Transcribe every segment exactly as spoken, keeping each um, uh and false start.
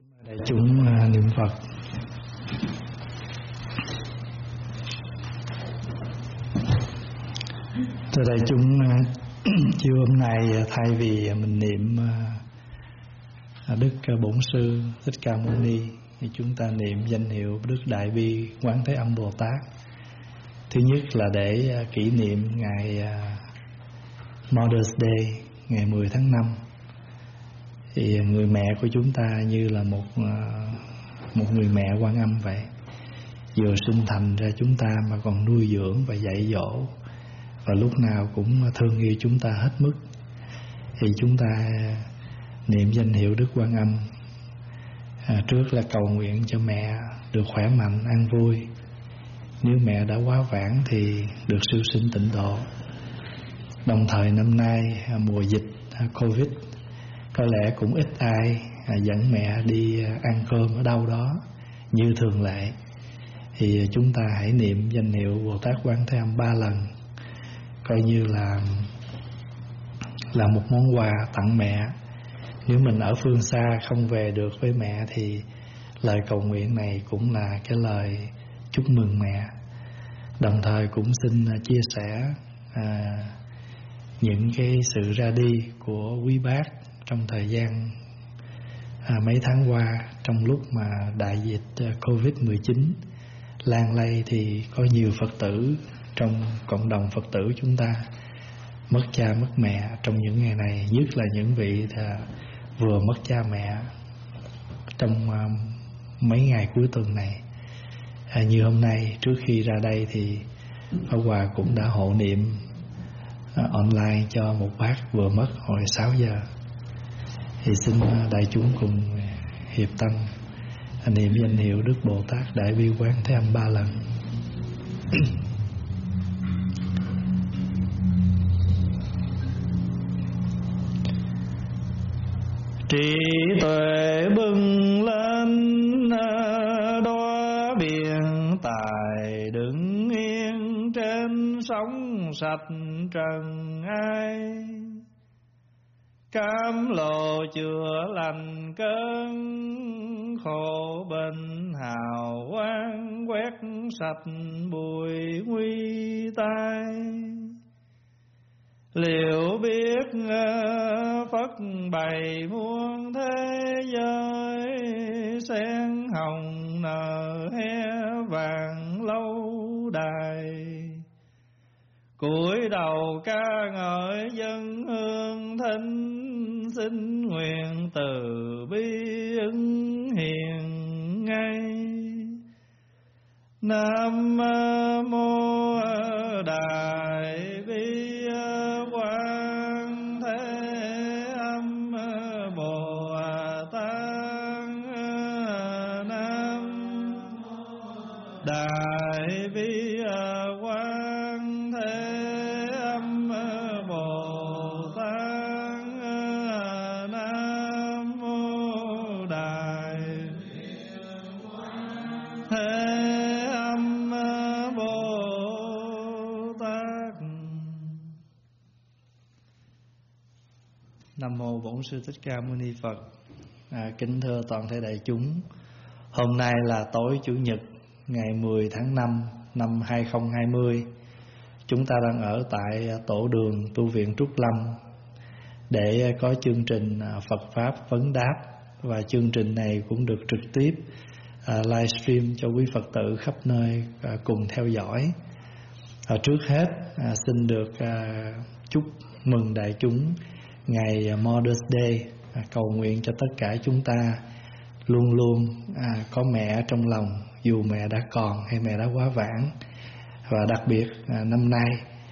Đại chúng niệm Phật. Thưa đại chúng, chiều hôm nay thay vì mình niệm Đức Bổn Sư Thích Ca Mâu Ni thì chúng ta niệm danh hiệu Đức Đại Bi Quán Thế Âm Bồ Tát. Thứ nhất là để kỷ niệm ngày Mother's Day, ngày mười tháng năm. Thì người mẹ của chúng ta như là một một người mẹ Quan Âm vậy, vừa sinh thành ra chúng ta mà còn nuôi dưỡng và dạy dỗ, và lúc nào cũng thương yêu chúng ta hết mức. Thì chúng ta niệm danh hiệu Đức Quan Âm, à, trước là cầu nguyện cho mẹ được khỏe mạnh, an vui. Nếu mẹ đã quá vãng thì được siêu sinh tịnh độ. Đồng thời năm nay mùa dịch Covid, có lẽ cũng ít ai dẫn mẹ đi ăn cơm ở đâu đó như thường lệ. Thì chúng ta hãy niệm danh hiệu Bồ Tát Quán Thế Âm ba lần, coi như là là một món quà tặng mẹ. Nếu mình ở phương xa không về được với mẹ thì lời cầu nguyện này cũng là cái lời chúc mừng mẹ. Đồng thời cũng xin chia sẻ à, những cái sự ra đi của quý bác trong thời gian à, mấy tháng qua, trong lúc mà đại dịch Covid mười chín lan lây thì có nhiều Phật tử trong cộng đồng Phật tử chúng ta mất cha mất mẹ trong những ngày này, nhất là những vị à, vừa mất cha mẹ trong à, mấy ngày cuối tuần này. À, như hôm nay trước khi ra đây thì Pháp Hòa cũng đã hộ niệm à, online cho một bác vừa mất hồi sáu giờ. Thì xin đại chúng cùng hiệp tâm niệm danh hiệu Đức Bồ Tát Đại Bi Quán Thế Âm ba lần. Trí tuệ bừng lên đóa biển tài, đứng yên trên sóng sạch trần ai. Cam lộ chữa lành cơn khổ bệnh, hào quang quét sạch bụi nguy tai. Liệu biết Phật bày muôn thế giới, sen hồng nở he vàng lâu đài. Cúi đầu ca ngợi dân hương thinh, xin nguyện từ bi ứng hiện ngay. Nam mô Đại Bi Quán Thế Âm Bồ Tát. Nam Đại Bi Quán Thế Âm Bồ Tát. Nam mô Đại Thế Âm Bồ Tát. Nam mô Bổn Sư Thích Ca Mâu Ni Phật. À, kính thưa toàn thể đại chúng, hôm nay là tối Chủ nhật ngày mười tháng năm năm hai không hai không. Chúng ta đang ở tại tổ đường tu viện Trúc Lâm để có chương trình Phật Pháp vấn đáp, và chương trình này cũng được trực tiếp à, livestream cho quý Phật tử khắp nơi à, cùng theo dõi. À, trước hết à, xin được à, chúc mừng đại chúng ngày Mother's Day, à, cầu nguyện cho tất cả chúng ta luôn luôn à, có mẹ trong lòng, dù mẹ đã còn hay mẹ đã quá vãng. Và đặc biệt à, năm nay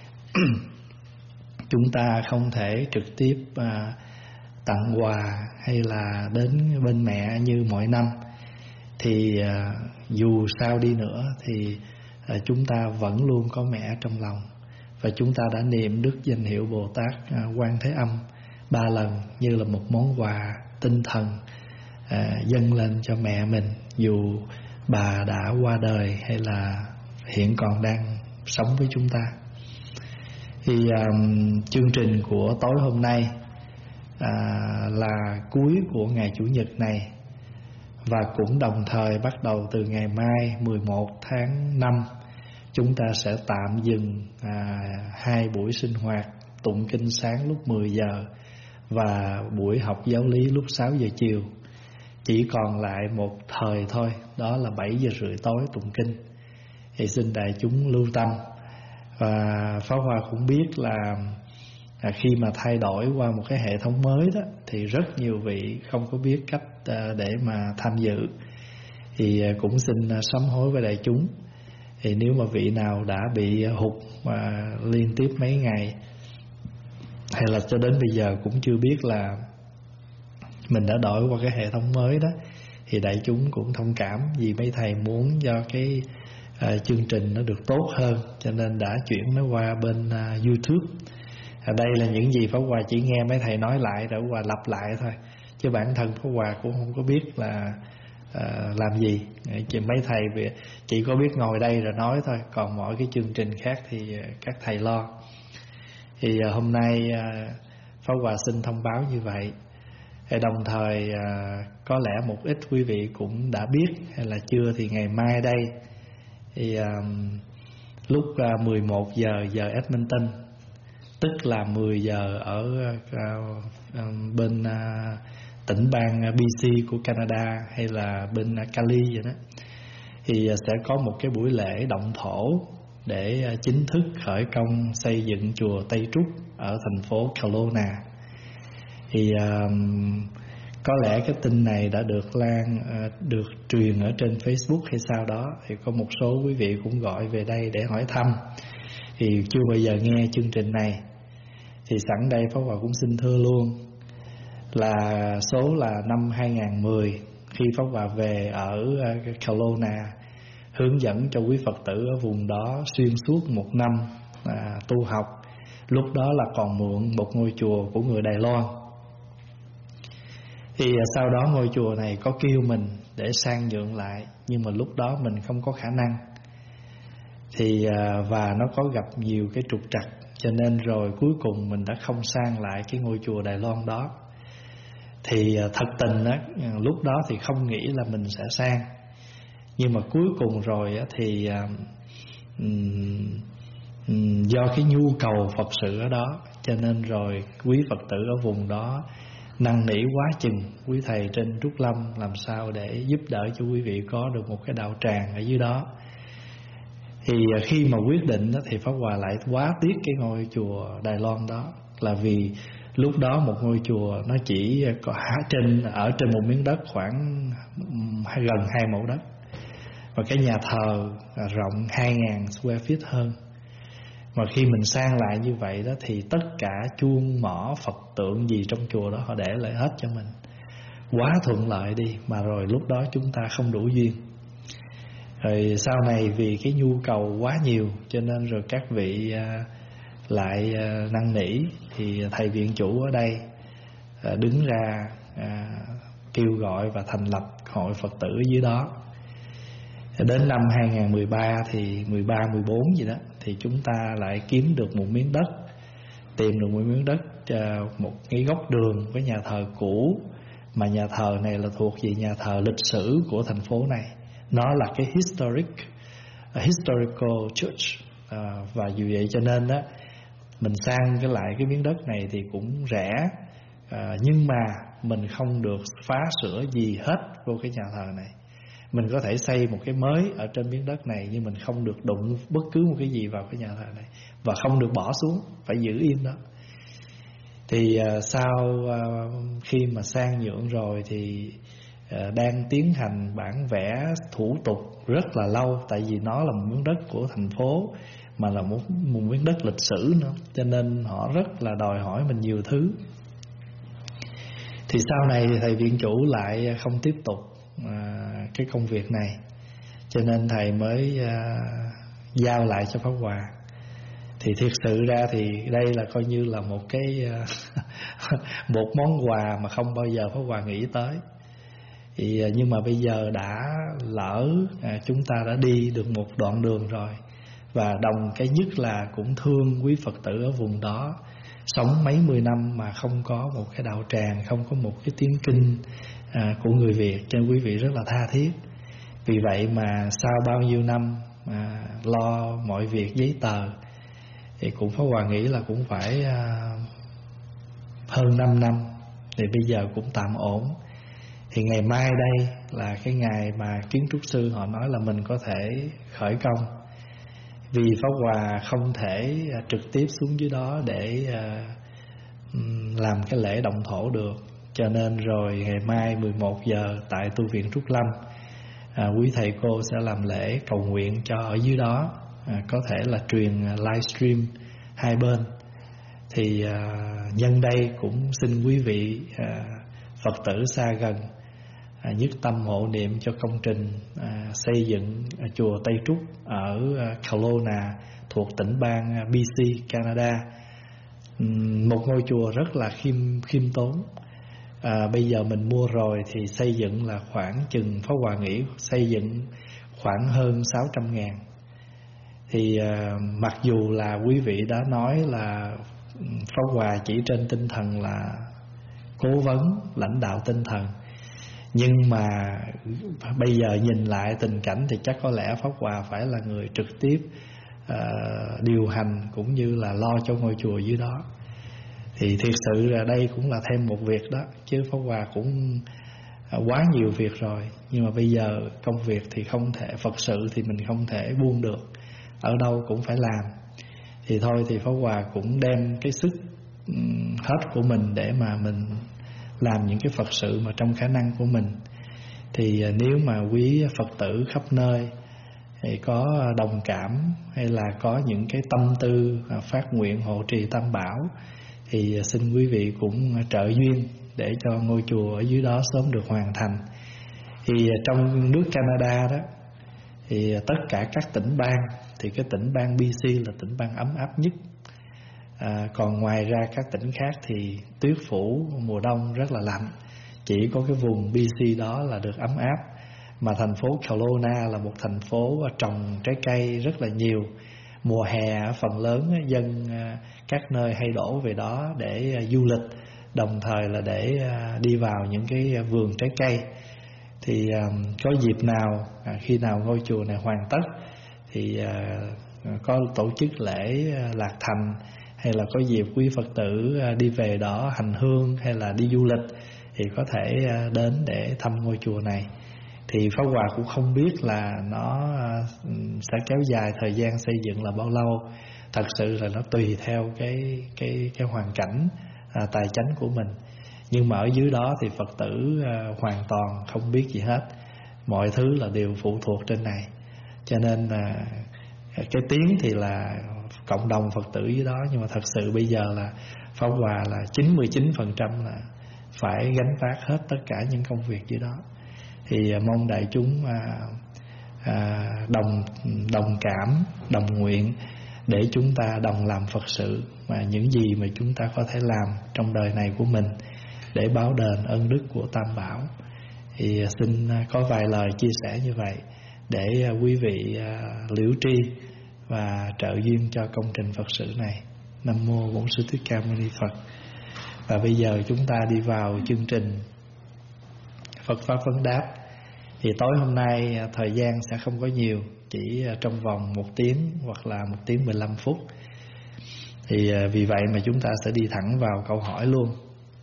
chúng ta không thể trực tiếp à, tặng quà hay là đến bên mẹ như mọi năm, thì à, dù sao đi nữa thì à, chúng ta vẫn luôn có mẹ trong lòng. Và chúng ta đã niệm đức danh hiệu Bồ Tát à, Quán Thế Âm ba lần như là một món quà tinh thần à, dâng lên cho mẹ mình, dù bà đã qua đời hay là hiện còn đang sống với chúng ta. Thì um, chương trình của tối hôm nay à, là cuối của ngày Chủ nhật này, Và cũng đồng thời bắt đầu từ ngày mai mười một tháng năm, chúng ta sẽ tạm dừng à, hai buổi sinh hoạt tụng kinh sáng lúc mười giờ và buổi học giáo lý lúc sáu giờ chiều. Chỉ còn lại một thời thôi, đó là bảy giờ rưỡi tối tụng kinh. Thì xin đại chúng lưu tâm. Và Pháp Hòa cũng biết là à, khi mà thay đổi qua một cái hệ thống mới đó, thì rất nhiều vị không có biết cách à, để mà tham dự. Thì à, cũng xin à, sám hối với đại chúng. Thì nếu mà vị nào đã bị hụt mà liên tiếp mấy ngày, hay là cho đến bây giờ cũng chưa biết là mình đã đổi qua cái hệ thống mới đó, thì đại chúng cũng thông cảm, vì mấy thầy muốn cho cái uh, chương trình nó được tốt hơn, cho nên đã chuyển nó qua bên uh, YouTube. À, đây là những gì Pháp Hòa chỉ nghe mấy thầy nói lại rồi Hòa lặp lại thôi, chứ bản thân Pháp Hòa cũng không có biết là uh, làm gì. Chỉ mấy thầy chỉ có biết ngồi đây rồi nói thôi, còn mọi cái chương trình khác thì uh, các thầy lo. Thì uh, hôm nay uh, Pháp Hòa xin thông báo như vậy. Thì đồng thời à, có lẽ một ít quý vị cũng đã biết, hay là chưa thì ngày mai đây thì à, lúc à, mười một giờ giờ Edmonton, tức là mười giờ ở à, à, bên à, tỉnh bang bê xê của Canada, hay là bên à, Cali vậy đó, thì à, sẽ có một cái buổi lễ động thổ để à, chính thức khởi công xây dựng chùa Tây Trúc ở thành phố Kelowna. Thì uh, có lẽ cái tin này đã được lan uh, được truyền ở trên Facebook hay sao đó, thì có một số quý vị cũng gọi về đây để hỏi thăm, thì chưa bao giờ nghe chương trình này. Thì sẵn đây Pháp Hòa cũng xin thưa luôn là số là năm hai không một không, khi Pháp Hòa về ở uh, Kelowna, hướng dẫn cho quý Phật tử ở vùng đó xuyên suốt một năm uh, tu học. Lúc đó là còn mượn một ngôi chùa của người Đài Loan. Thì sau đó ngôi chùa này có kêu mình để sang nhượng lại, nhưng mà lúc đó mình không có khả năng. Thì và nó có gặp nhiều cái trục trặc, cho nên rồi cuối cùng mình đã không sang lại cái ngôi chùa Đài Loan đó. Thì thật tình á, lúc đó thì không nghĩ là mình sẽ sang, nhưng mà cuối cùng rồi á, thì um, um, do cái nhu cầu Phật sự ở đó, cho nên rồi quý Phật tử ở vùng đó năn nỉ quá chừng quý thầy trên Trúc Lâm làm sao để giúp đỡ cho quý vị có được một cái đạo tràng ở dưới đó. Thì khi mà quyết định đó, thì Pháp Hòa lại quá tiếc cái ngôi chùa Đài Loan đó, là vì lúc đó một ngôi chùa nó chỉ có trên ở trên một miếng đất khoảng gần hai mẫu đất, và cái nhà thờ rộng hai nghìn square feet hơn. Mà khi mình sang lại như vậy đó, thì tất cả chuông mỏ Phật tượng gì trong chùa đó họ để lại hết cho mình, quá thuận lợi đi. Mà rồi lúc đó chúng ta không đủ duyên. Rồi sau này vì cái nhu cầu quá nhiều, cho nên rồi các vị à, lại à, năn nỉ. Thì thầy viện chủ ở đây à, đứng ra à, kêu gọi và thành lập hội Phật tử dưới đó. Đến năm hai không một ba thì mười ba, mười bốn gì đó, thì chúng ta lại kiếm được một miếng đất, tìm được một miếng đất, một cái góc đường với nhà thờ cũ, mà nhà thờ này là thuộc về nhà thờ lịch sử của thành phố này. Nó là cái historic historical church, à, và vì vậy cho nên đó mình sang cái lại cái miếng đất này thì cũng rẻ, à, nhưng mà mình không được phá sửa gì hết vô cái nhà thờ này. Mình có thể xây một cái mới ở trên miếng đất này, nhưng mình không được đụng bất cứ một cái gì vào cái nhà thờ này, và không được bỏ xuống, phải giữ yên đó. Thì uh, sau uh, khi mà sang nhượng rồi thì uh, đang tiến hành bản vẽ thủ tục rất là lâu, tại vì nó là một miếng đất của thành phố, mà là một, một miếng đất lịch sử nữa, cho nên họ rất là đòi hỏi mình nhiều thứ. Thì sau này thì thầy viện chủ lại không tiếp tục À, cái công việc này, cho nên thầy mới à, giao lại cho Pháp Hòa. Thì thiệt sự ra thì đây là coi như là một cái à, một món quà mà không bao giờ Pháp Hòa nghĩ tới. Thì nhưng mà bây giờ đã lỡ à, chúng ta đã đi được một đoạn đường rồi, và đồng cái nhất là cũng thương quý Phật tử ở vùng đó, sống mấy mươi năm mà không có một cái đạo tràng, không có một cái tiếng kinh à, của người Việt, cho nên quý vị rất là tha thiết. Vì vậy mà sau bao nhiêu năm à, lo mọi việc giấy tờ thì cũng Pháp Hòa nghĩ là cũng phải à, hơn năm năm, thì bây giờ cũng tạm ổn. Thì ngày mai đây là cái ngày mà kiến trúc sư họ nói là mình có thể khởi công. Vì Pháp Hòa không thể uh, trực tiếp xuống dưới đó để uh, làm cái lễ động thổ được, cho nên rồi ngày mai mười một giờ tại tu viện Trúc Lâm, uh, quý thầy cô sẽ làm lễ cầu nguyện cho ở dưới đó, uh, có thể là truyền uh, livestream hai bên. Thì uh, nhân đây cũng xin quý vị uh, Phật tử xa gần À, nhất tâm hộ niệm cho công trình à, xây dựng à, chùa Tây Trúc ở à, Kelowna thuộc tỉnh bang à, bê xê, Canada. uhm, Một ngôi chùa rất là khiêm, khiêm tốn. à, Bây giờ mình mua rồi thì xây dựng là khoảng chừng, Pháp Hòa nghĩ xây dựng khoảng hơn sáu trăm ngàn. Thì à, mặc dù là quý vị đã nói là Pháp Hòa chỉ trên tinh thần là cố vấn lãnh đạo tinh thần, nhưng mà bây giờ nhìn lại tình cảnh thì chắc có lẽ Pháp Hòa phải là người trực tiếp uh, điều hành cũng như là lo cho ngôi chùa dưới đó. Thì thiệt sự là đây cũng là thêm một việc đó, chứ Pháp Hòa cũng uh, quá nhiều việc rồi. Nhưng mà bây giờ công việc thì không thể, Phật sự thì mình không thể buông được, ở đâu cũng phải làm. Thì thôi thì Pháp Hòa cũng đem cái sức um, hết của mình để mà mình làm những cái Phật sự mà trong khả năng của mình. Thì nếu mà quý Phật tử khắp nơi thì có đồng cảm hay là có những cái tâm tư phát nguyện hộ trì Tam Bảo, thì xin quý vị cũng trợ duyên để cho ngôi chùa ở dưới đó sớm được hoàn thành. Thì trong nước Canada đó thì tất cả các tỉnh bang, thì cái tỉnh bang bê xê là tỉnh bang ấm áp nhất. À, còn ngoài ra các tỉnh khác thì tuyết phủ mùa đông rất là lạnh, chỉ có cái vùng bê xê đó là được ấm áp. Mà thành phố Kelowna là một thành phố trồng trái cây rất là nhiều. Mùa hè phần lớn dân các nơi hay đổ về đó để du lịch, đồng thời là để đi vào những cái vườn trái cây. Thì có dịp nào, khi nào ngôi chùa này hoàn tất thì có tổ chức lễ lạc thành, hay là có dịp quý Phật tử đi về đó hành hương hay là đi du lịch thì có thể đến để thăm ngôi chùa này. Thì Pháp Hòa cũng không biết là nó sẽ kéo dài thời gian xây dựng là bao lâu. Thật sự là nó tùy theo cái cái cái hoàn cảnh à, tài chánh của mình. Nhưng mà ở dưới đó thì Phật tử à, hoàn toàn không biết gì hết. Mọi thứ là đều phụ thuộc trên này. Cho nên à, cái tiếng thì là cộng đồng Phật tử dưới đó, nhưng mà thật sự bây giờ là Pháp Hòa là chín mươi chín phần trăm là phải gánh vác hết tất cả những công việc dưới đó. Thì mong đại chúng à, à, đồng đồng cảm, đồng nguyện để chúng ta đồng làm Phật sự, mà những gì mà chúng ta có thể làm trong đời này của mình để báo đền ân đức của Tam Bảo. Thì xin có vài lời chia sẻ như vậy để quý vị à, liễu tri và trợ duyên cho công trình Phật sự này. Nam mô Bổn Sư Thích Ca Mâu Ni Phật. Và bây giờ chúng ta đi vào chương trình Phật Pháp Vấn Đáp. Thì tối hôm nay thời gian sẽ không có nhiều, chỉ trong vòng một tiếng hoặc là một tiếng mười lăm phút. Thì vì vậy mà chúng ta sẽ đi thẳng vào câu hỏi luôn.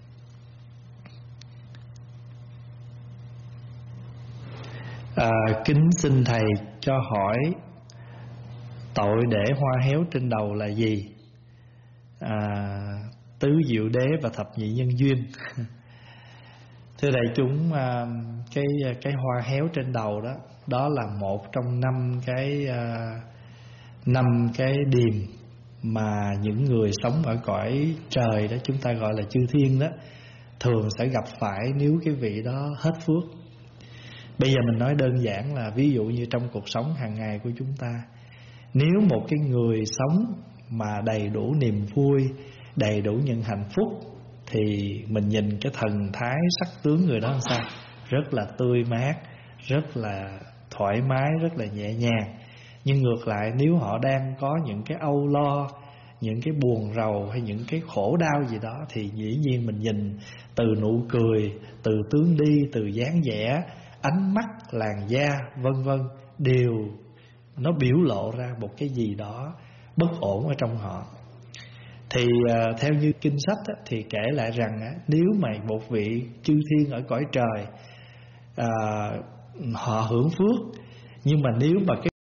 à, Kính xin Thầy cho hỏi, tội để hoa héo trên đầu là gì? À, tứ diệu đế và thập nhị nhân duyên. Thưa đại chúng, cái cái hoa héo trên đầu đó, đó là một trong năm cái năm cái điềm mà những người sống ở cõi trời đó, chúng ta gọi là chư thiên đó, thường sẽ gặp phải nếu cái vị đó hết phước. Bây giờ mình nói đơn giản là ví dụ như trong cuộc sống hàng ngày của chúng ta, nếu một cái người sống mà đầy đủ niềm vui, đầy đủ những hạnh phúc, thì mình nhìn cái thần thái sắc tướng người đó làm sao? Rất là tươi mát, rất là thoải mái, rất là nhẹ nhàng. Nhưng ngược lại, nếu họ đang có những cái âu lo, những cái buồn rầu hay những cái khổ đau gì đó, thì dĩ nhiên mình nhìn từ nụ cười, từ tướng đi, từ dáng vẻ, ánh mắt, làn da, vân vân, đều nó biểu lộ ra một cái gì đó bất ổn ở trong họ. Thì uh, theo như kinh sách á, thì kể lại rằng á, nếu mà một vị chư thiên ở cõi trời uh, họ hưởng phước, nhưng mà nếu mà cái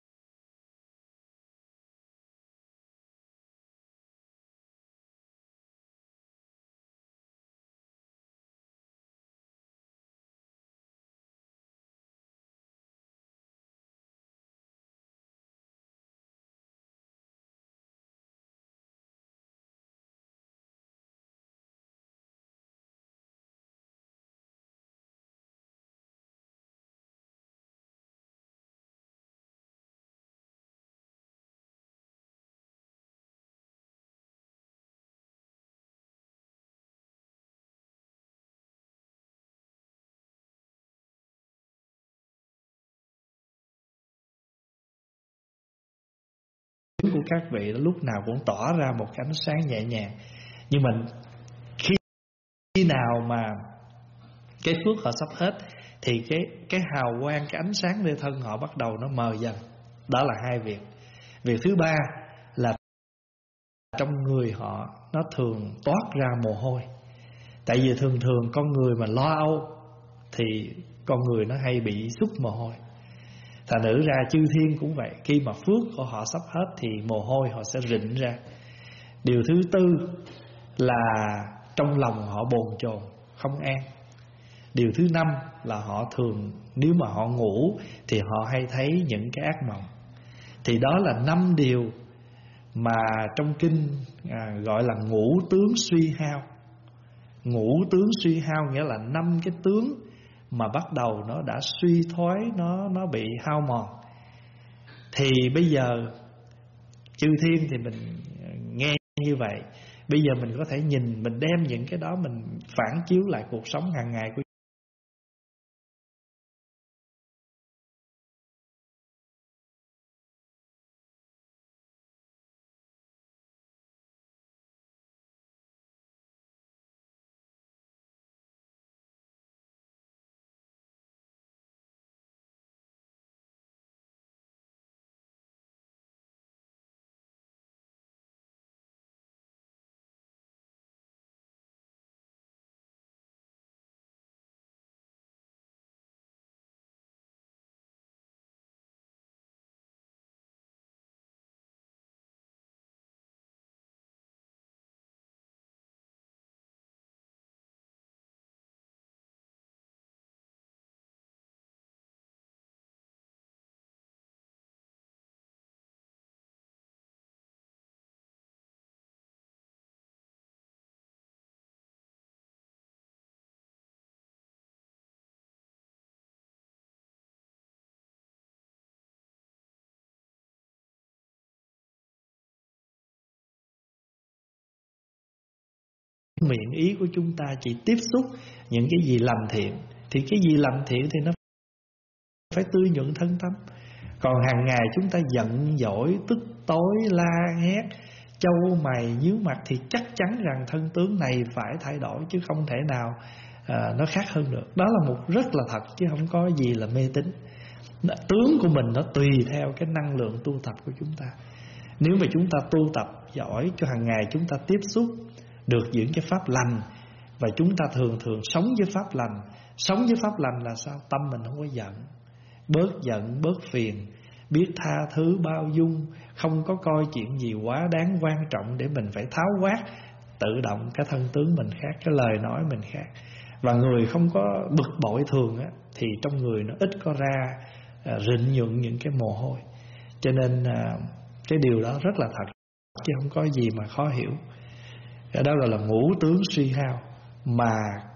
của các vị lúc nào cũng tỏ ra một cái ánh sáng nhẹ nhàng. Nhưng mà khi, khi nào mà cái phước họ sắp hết thì cái cái hào quang, cái ánh sáng nơi thân họ bắt đầu nó mờ dần. Đó là hai việc. Việc thứ ba là trong người họ nó thường toát ra mồ hôi. Tại vì thường thường con người mà lo âu thì con người nó hay bị xuất mồ hôi. Thành nữ ra chư thiên cũng vậy, khi mà phước của họ sắp hết thì mồ hôi họ sẽ rịn ra. Điều thứ tư là trong lòng họ bồn chồn, không an. Điều thứ năm là họ thường, nếu mà họ ngủ thì họ hay thấy những cái ác mộng. Thì đó là năm điều mà trong kinh à, gọi là ngũ tướng suy hao. Ngũ tướng suy hao nghĩa là năm cái tướng mà bắt đầu nó đã suy thoái, nó nó bị hao mòn. Thì bây giờ chư thiên thì mình nghe như vậy, bây giờ mình có thể nhìn, mình đem những cái đó mình phản chiếu lại cuộc sống hàng ngày của miệng ý của chúng ta chỉ tiếp xúc những cái gì lành thiện, thì cái gì lành thiện thì nó phải tươi nhuận thân tâm. Còn hàng ngày chúng ta giận dỗi, tức tối, la hét, châu mày nhíu mặt thì chắc chắn rằng thân tướng này phải thay đổi, chứ không thể nào à, nó khác hơn được. Đó là một rất là thật, chứ không có gì là mê tín. Tướng của mình nó tùy theo cái năng lượng tu tập của chúng ta. Nếu mà chúng ta tu tập giỏi, cho hàng ngày chúng ta tiếp xúc được những cái pháp lành, và chúng ta thường thường sống với pháp lành. Sống với pháp lành là sao? Tâm mình không có giận, bớt giận, bớt phiền, biết tha thứ, bao dung, không có coi chuyện gì quá đáng quan trọng để mình phải tháo quát. Tự động cái thân tướng mình khác, cái lời nói mình khác. Và người không có bực bội thường á, thì trong người nó ít có ra à, rịn nhuận những cái mồ hôi. Cho nên à, cái điều đó rất là thật, chứ không có gì mà khó hiểu. Đó gọi là ngũ tướng suy hao, mà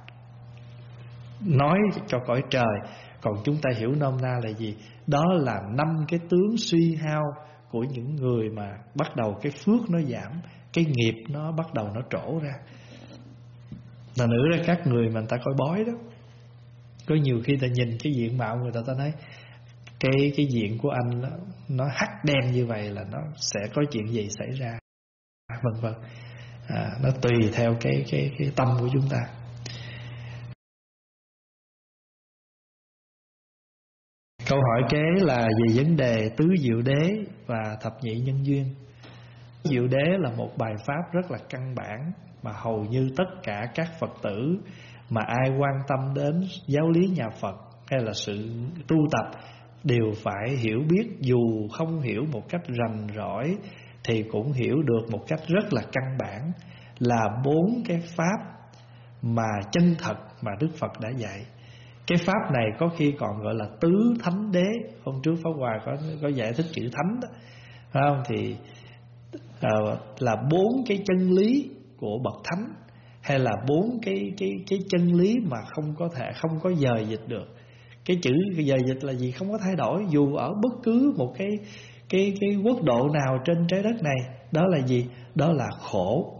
nói cho cõi trời. Còn chúng ta hiểu nôm na là gì? Đó là năm cái tướng suy hao của những người mà bắt đầu cái phước nó giảm, cái nghiệp nó bắt đầu nó trổ ra. Là nữ ra các người mà người ta coi bói đó, có nhiều khi ta nhìn cái diện mạo người ta, ta nói cái cái diện của anh đó, nó hắt đen như vậy là nó sẽ có chuyện gì xảy ra. vân vân. À, nó tùy theo cái cái cái tâm của chúng ta. Câu hỏi kế là về vấn đề tứ diệu đế và thập nhị nhân duyên. Diệu đế là một bài pháp rất là căn bản mà hầu như tất cả các Phật tử mà ai quan tâm đến giáo lý nhà Phật hay là sự tu tập đều phải hiểu biết, dù không hiểu một cách rành rỏi thì cũng hiểu được một cách rất là căn bản, là bốn cái pháp mà chân thật mà Đức Phật đã dạy. Cái pháp này có khi còn gọi là tứ thánh đế. Hôm trước Pháp Hòa có có giải thích chữ thánh đó, phải không? Thì à, là bốn cái chân lý của bậc thánh, hay là bốn cái cái cái chân lý mà không có thể không có dời dịch được. Cái chữ dời dịch là gì? Không có thay đổi dù ở bất cứ một cái cái cái quốc độ nào trên trái đất này. Đó là gì? Đó là khổ.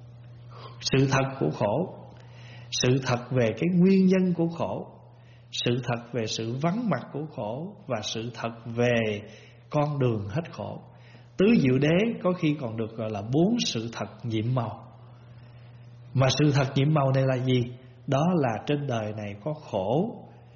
Sự thật của khổ, sự thật về cái nguyên nhân của khổ, sự thật về sự vắng mặt của khổ, và sự thật về con đường hết khổ. Tứ diệu đế có khi còn được gọi là bốn sự thật nhiệm màu. Mà sự thật nhiệm màu này là gì? Đó là trên đời này có khổ.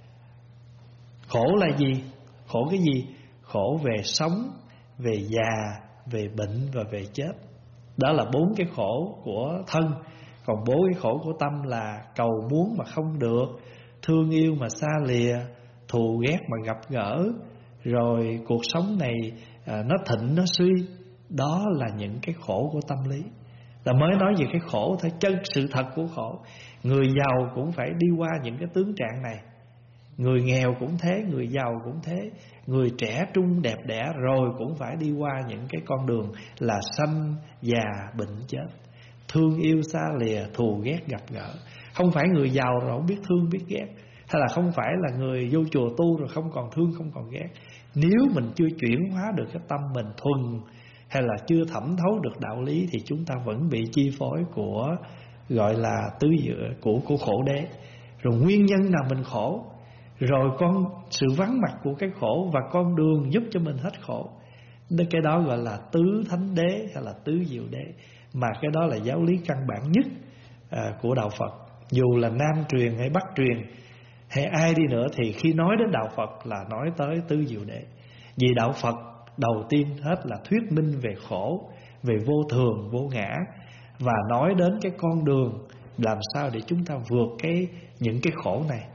Khổ là gì? Khổ cái gì? Khổ về sống, về già, về bệnh và về chết. Đó là bốn cái khổ của thân. Còn bốn cái khổ của tâm là cầu muốn mà không được, thương yêu mà xa lìa, thù ghét mà gặp gỡ, rồi cuộc sống này à, nó thịnh nó suy. Đó là những cái khổ của tâm lý. Là mới nói về cái khổ thôi, chân sự thật của khổ. Người giàu cũng phải đi qua những cái tướng trạng này, người nghèo cũng thế, người giàu cũng thế, người trẻ trung đẹp đẽ rồi cũng phải đi qua những cái con đường là sanh, già, bệnh, chết, thương yêu xa lìa, thù ghét gặp gỡ. Không phải người giàu rồi không biết thương biết ghét, hay là không phải là người vô chùa tu rồi không còn thương không còn ghét. Nếu mình chưa chuyển hóa được cái tâm mình thuần, hay là chưa thẩm thấu được đạo lý, thì chúng ta vẫn bị chi phối của gọi là tứ diệu của của khổ đế. Rồi nguyên nhân nào mình khổ, rồi con sự vắng mặt của cái khổ và con đường giúp cho mình hết khổ. Cái đó gọi là tứ thánh đế hay là tứ diệu đế. Mà cái đó là giáo lý căn bản nhất à, của đạo Phật. Dù là Nam truyền hay Bắc truyền hay ai đi nữa, thì khi nói đến đạo Phật là nói tới tứ diệu đế. Vì đạo Phật đầu tiên hết là thuyết minh về khổ, về vô thường, vô ngã, và nói đến cái con đường làm sao để chúng ta vượt cái những cái khổ này.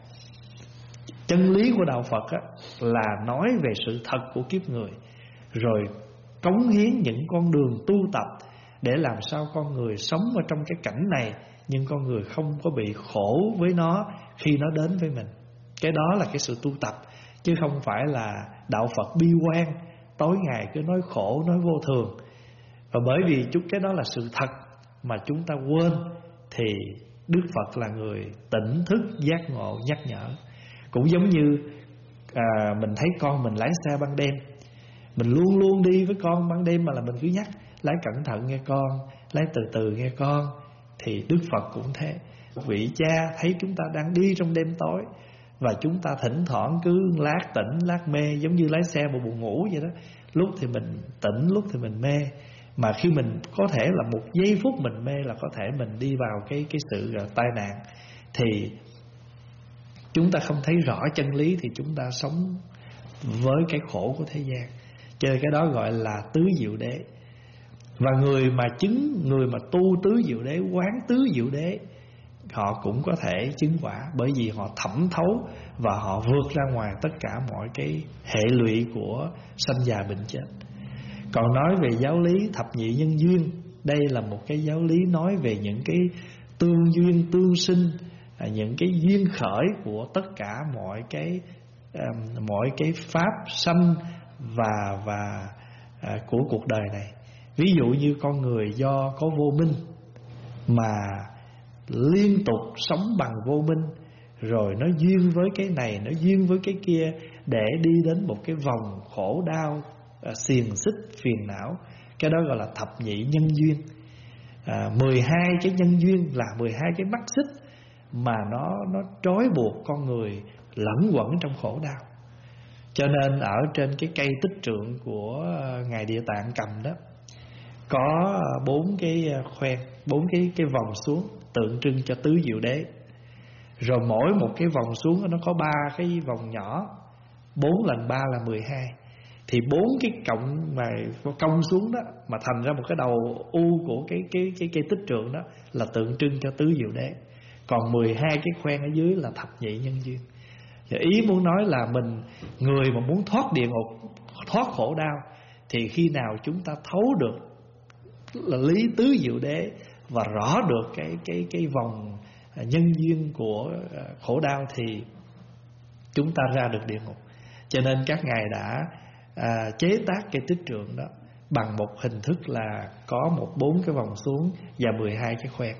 Chân lý của đạo Phật á, là nói về sự thật của kiếp người, rồi cống hiến những con đường tu tập để làm sao con người sống ở trong cái cảnh này, nhưng con người không có bị khổ với nó khi nó đến với mình. Cái đó là cái sự tu tập, chứ không phải là đạo Phật bi quan, tối ngày cứ nói khổ, nói vô thường. Và bởi vì chút cái đó là sự thật mà chúng ta quên, thì Đức Phật là người tỉnh thức giác ngộ nhắc nhở. Cũng giống như à, mình thấy con mình lái xe ban đêm, mình luôn luôn đi với con ban đêm mà là mình cứ nhắc lái cẩn thận nghe con, lái từ từ nghe con. Thì Đức Phật cũng thế. Vị cha thấy chúng ta đang đi trong đêm tối, và chúng ta thỉnh thoảng cứ lát tỉnh lát mê, giống như lái xe mà buồn ngủ vậy đó. Lúc thì mình tỉnh, lúc thì mình mê. Mà khi mình có thể là một giây phút mình mê là có thể mình đi vào cái, cái sự tai nạn. Thì chúng ta không thấy rõ chân lý, thì chúng ta sống với cái khổ của thế gian. Cho nên cái đó gọi là tứ diệu đế. Và người mà chứng, người mà tu tứ diệu đế, quán tứ diệu đế, họ cũng có thể chứng quả, bởi vì họ thẩm thấu và họ vượt ra ngoài tất cả mọi cái hệ lụy của sanh già bệnh chết. Còn nói về giáo lý thập nhị nhân duyên, đây là một cái giáo lý nói về những cái tương duyên tương sinh, những cái duyên khởi của tất cả mọi cái um, mọi cái pháp sanh và và uh, của cuộc đời này. Ví dụ như con người do có vô minh mà liên tục sống bằng vô minh, rồi nó duyên với cái này, nó duyên với cái kia, để đi đến một cái vòng khổ đau, à, xiềng xích phiền não. Cái đó gọi là thập nhị nhân duyên. à, mười hai cái nhân duyên là mười hai cái mắt xích mà nó, nó trói buộc con người lẫn quẩn trong khổ đau. Cho nên ở trên cái cây tích trượng của Ngài Địa Tạng cầm đó, có bốn cái khoen, bốn cái cái vòng xuống tượng trưng cho tứ diệu đế. Rồi mỗi một cái vòng xuống nó có ba cái vòng nhỏ, bốn lần ba là mười hai. Thì bốn cái cộng mà cong xuống đó mà thành ra một cái đầu u của cái cái cái cây tích trượng đó là tượng trưng cho tứ diệu đế. Còn mười hai cái khoen ở dưới là thập nhị nhân duyên. Và ý muốn nói là mình, người mà muốn thoát địa ngục, thoát khổ đau, thì khi nào chúng ta thấu được là lý tứ diệu đế và rõ được cái cái cái vòng nhân duyên của khổ đau thì chúng ta ra được địa ngục. Cho nên các ngài đã à, chế tác cây tích trượng đó bằng một hình thức là có một bốn cái vòng xuống và mười hai cái khoen.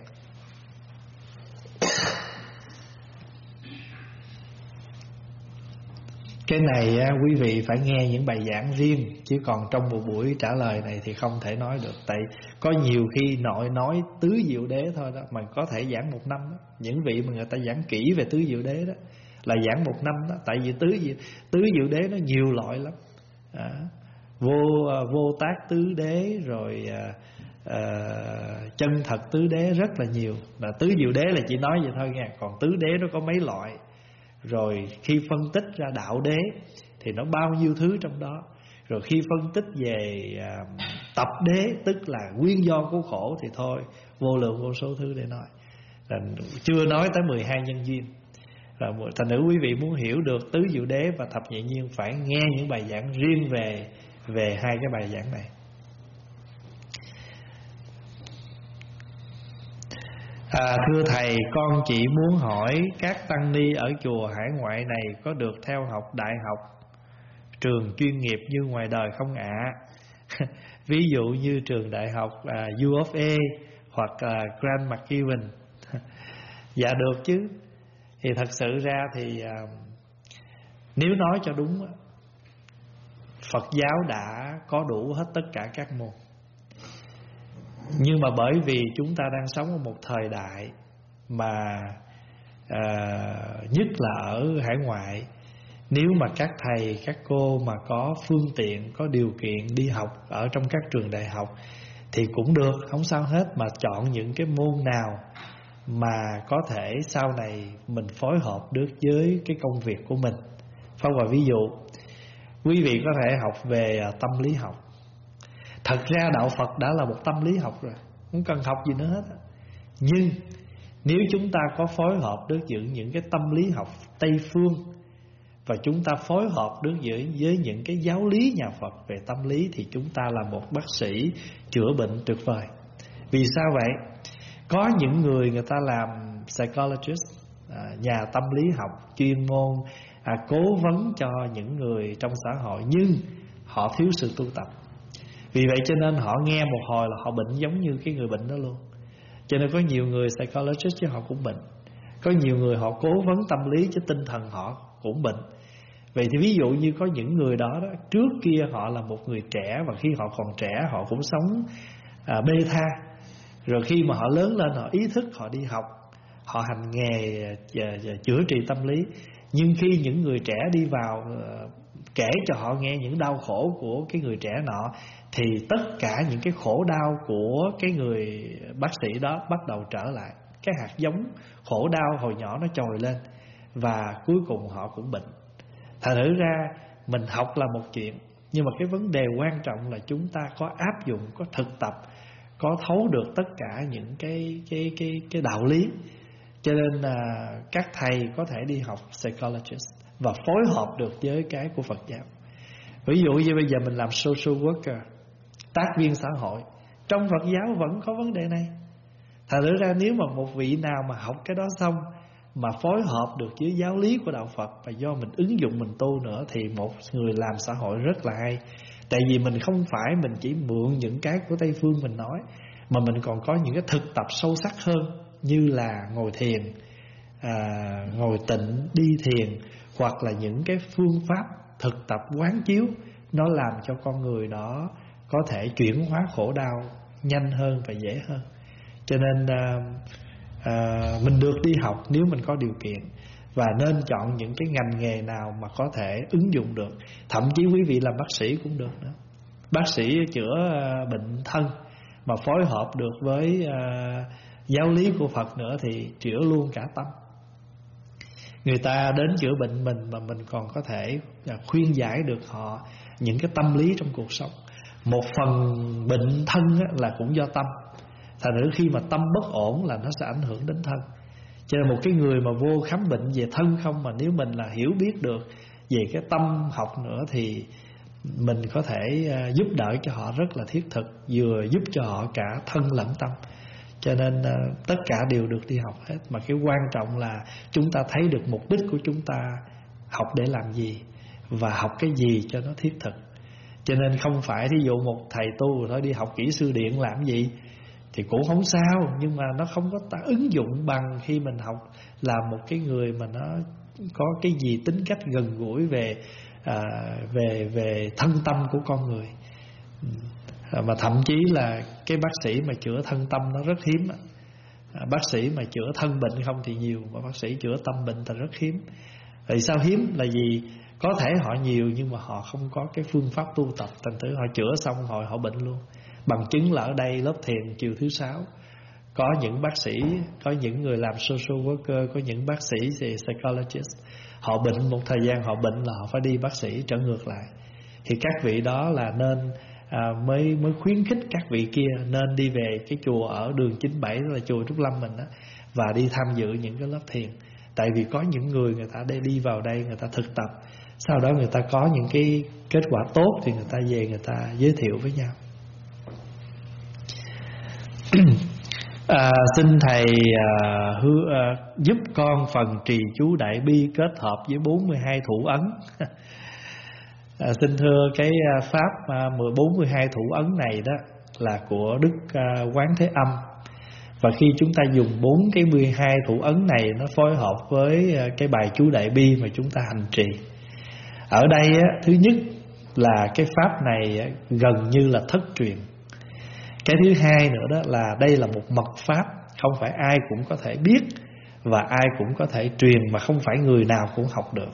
Cái này á, quý vị phải nghe những bài giảng riêng, chứ còn trong một buổi trả lời này thì không thể nói được. Tại có nhiều khi nội nói tứ diệu đế thôi đó mà có thể giảng một năm đó. Những vị mà người ta giảng kỹ về tứ diệu đế đó là giảng một năm đó. Tại vì tứ diệu, tứ diệu đế nó nhiều loại lắm à, vô vô tác tứ đế, rồi à, à, chân thật tứ đế, rất là nhiều. Là tứ diệu đế là chỉ nói vậy thôi nha. Còn tứ đế nó có mấy loại. Rồi khi phân tích ra đạo đế thì nó bao nhiêu thứ trong đó. Rồi khi phân tích về à, tập đế, tức là nguyên do của khổ, thì thôi vô lượng vô số thứ để nói. Rồi, chưa nói tới mười hai nhân duyên. Rồi, thành nữ quý vị muốn hiểu được tứ diệu đế và thập nhị nhiên phải nghe những bài giảng riêng về về hai cái bài giảng này. À, thưa thầy, con chỉ muốn hỏi các tăng ni ở chùa hải ngoại này có được theo học đại học trường chuyên nghiệp như ngoài đời không ạ? À? Ví dụ như trường đại học à, u of a hoặc à, Grand McEwan. Dạ được chứ. Thì thật sự ra thì à, nếu nói cho đúng, Phật giáo đã có đủ hết tất cả các môn. Nhưng mà bởi vì chúng ta đang sống ở một thời đại mà à, nhất là ở hải ngoại, nếu mà các thầy, các cô mà có phương tiện, có điều kiện đi học ở trong các trường đại học thì cũng được, không sao hết. Mà chọn những cái môn nào mà có thể sau này mình phối hợp được với cái công việc của mình. Phong vào ví dụ, quý vị có thể học về tâm lý học. Thật ra đạo Phật đã là một tâm lý học rồi, không cần học gì nữa hết. Nhưng nếu chúng ta có phối hợp được những, những cái tâm lý học Tây Phương, và chúng ta phối hợp được với, với những cái giáo lý nhà Phật về tâm lý, thì chúng ta là một bác sĩ chữa bệnh tuyệt vời. Vì sao vậy? Có những người người ta làm psychologist, à, nhà tâm lý học chuyên môn, à, cố vấn cho những người trong xã hội, nhưng họ thiếu sự tu tập. Vì vậy cho nên họ nghe một hồi là họ bệnh giống như cái người bệnh đó luôn. Cho nên có nhiều người psychologist chứ họ cũng bệnh. Có nhiều người họ cố vấn tâm lý chứ tinh thần họ cũng bệnh. Vậy thì ví dụ như có những người đó, đó trước kia họ là một người trẻ, và khi họ còn trẻ họ cũng sống à, bê tha. Rồi khi mà họ lớn lên, họ ý thức, họ đi học, họ hành nghề và, và chữa trị tâm lý. Nhưng khi những người trẻ đi vào uh, kể cho họ nghe những đau khổ của cái người trẻ nọ, thì tất cả những cái khổ đau của cái người bác sĩ đó bắt đầu trở lại. Cái hạt giống khổ đau hồi nhỏ nó trồi lên, và cuối cùng họ cũng bệnh. Thật thử ra mình học là một chuyện, nhưng mà cái vấn đề quan trọng là chúng ta có áp dụng, có thực tập, có thấu được tất cả những cái cái cái cái đạo lý. Cho nên là các thầy có thể đi học psychologist và phối hợp được với cái của Phật giáo. Ví dụ như bây giờ mình làm social worker, tác viên xã hội, trong Phật giáo vẫn có vấn đề này. Thật ra nếu mà một vị nào mà học cái đó xong mà phối hợp được với giáo lý của đạo Phật, và do mình ứng dụng mình tu nữa, thì một người làm xã hội rất là hay. Tại vì mình không phải mình chỉ mượn những cái của Tây Phương mình nói, mà mình còn có những cái thực tập sâu sắc hơn, như là ngồi thiền, à, ngồi tịnh, đi thiền, hoặc là những cái phương pháp thực tập quán chiếu, nó làm cho con người đó có thể chuyển hóa khổ đau nhanh hơn và dễ hơn. Cho nên à, à, mình được đi học nếu mình có điều kiện, và nên chọn những cái ngành nghề nào mà có thể ứng dụng được. Thậm chí quý vị làm bác sĩ cũng được nữa. Bác sĩ chữa bệnh thân mà phối hợp được với uh, giáo lý của Phật nữa thì chữa luôn cả tâm. Người ta đến chữa bệnh mình mà mình còn có thể khuyên giải được họ những cái tâm lý trong cuộc sống. Một phần bệnh thân là cũng do tâm. Thành ra khi mà tâm bất ổn là nó sẽ ảnh hưởng đến thân. Cho nên một cái người mà vô khám bệnh về thân không, mà nếu mình là hiểu biết được về cái tâm học nữa thì mình có thể giúp đỡ cho họ rất là thiết thực, vừa giúp cho họ cả thân lẫn tâm. Cho nên uh, tất cả đều được đi học hết. Mà cái quan trọng là chúng ta thấy được mục đích của chúng ta học để làm gì, và học cái gì cho nó thiết thực. Cho nên không phải thí dụ một thầy tu thôi đi học kỹ sư điện làm gì thì cũng không sao, nhưng mà nó không có ta ứng dụng bằng khi mình học là một cái người mà nó có cái gì tính cách gần gũi về à, về về thân tâm của con người. À, mà thậm chí là cái bác sĩ mà chữa thân tâm nó rất hiếm. À, bác sĩ mà chữa thân bệnh không thì nhiều, mà bác sĩ chữa tâm bệnh thì rất hiếm. Tại sao hiếm? Là vì có thể họ nhiều nhưng mà họ không có cái phương pháp tu tập, thành thử họ chữa xong họ họ bệnh luôn. Bằng chứng là ở đây lớp thiền chiều thứ sáu có những bác sĩ, có những người làm social worker, có những bác sĩ về psychologist, họ bệnh một thời gian họ bệnh là họ phải đi bác sĩ trở ngược lại. Thì các vị đó là nên à, mới mới khuyến khích các vị kia nên đi về cái chùa ở đường chín bảy, đó là chùa Trúc Lâm mình đó, và đi tham dự những cái lớp thiền. Tại vì có những người người ta đi vào đây người ta thực tập, sau đó người ta có những cái kết quả tốt thì người ta về người ta giới thiệu với nhau. À, xin thầy à, hứa, à, giúp con phần trì chú Đại Bi kết hợp với bốn mươi hai thủ ấn. à, Xin thưa cái pháp à, bốn mươi hai thủ ấn này đó là của Đức à, Quán Thế Âm. Và khi chúng ta dùng bốn cái mười hai thủ ấn này, nó phối hợp với à, cái bài chú Đại Bi mà chúng ta hành trì. Ở đây á, thứ nhất là cái pháp này á, gần như là thất truyền. Cái thứ hai nữa đó là đây là một mật pháp, không phải ai cũng có thể biết và ai cũng có thể truyền, mà không phải người nào cũng học được.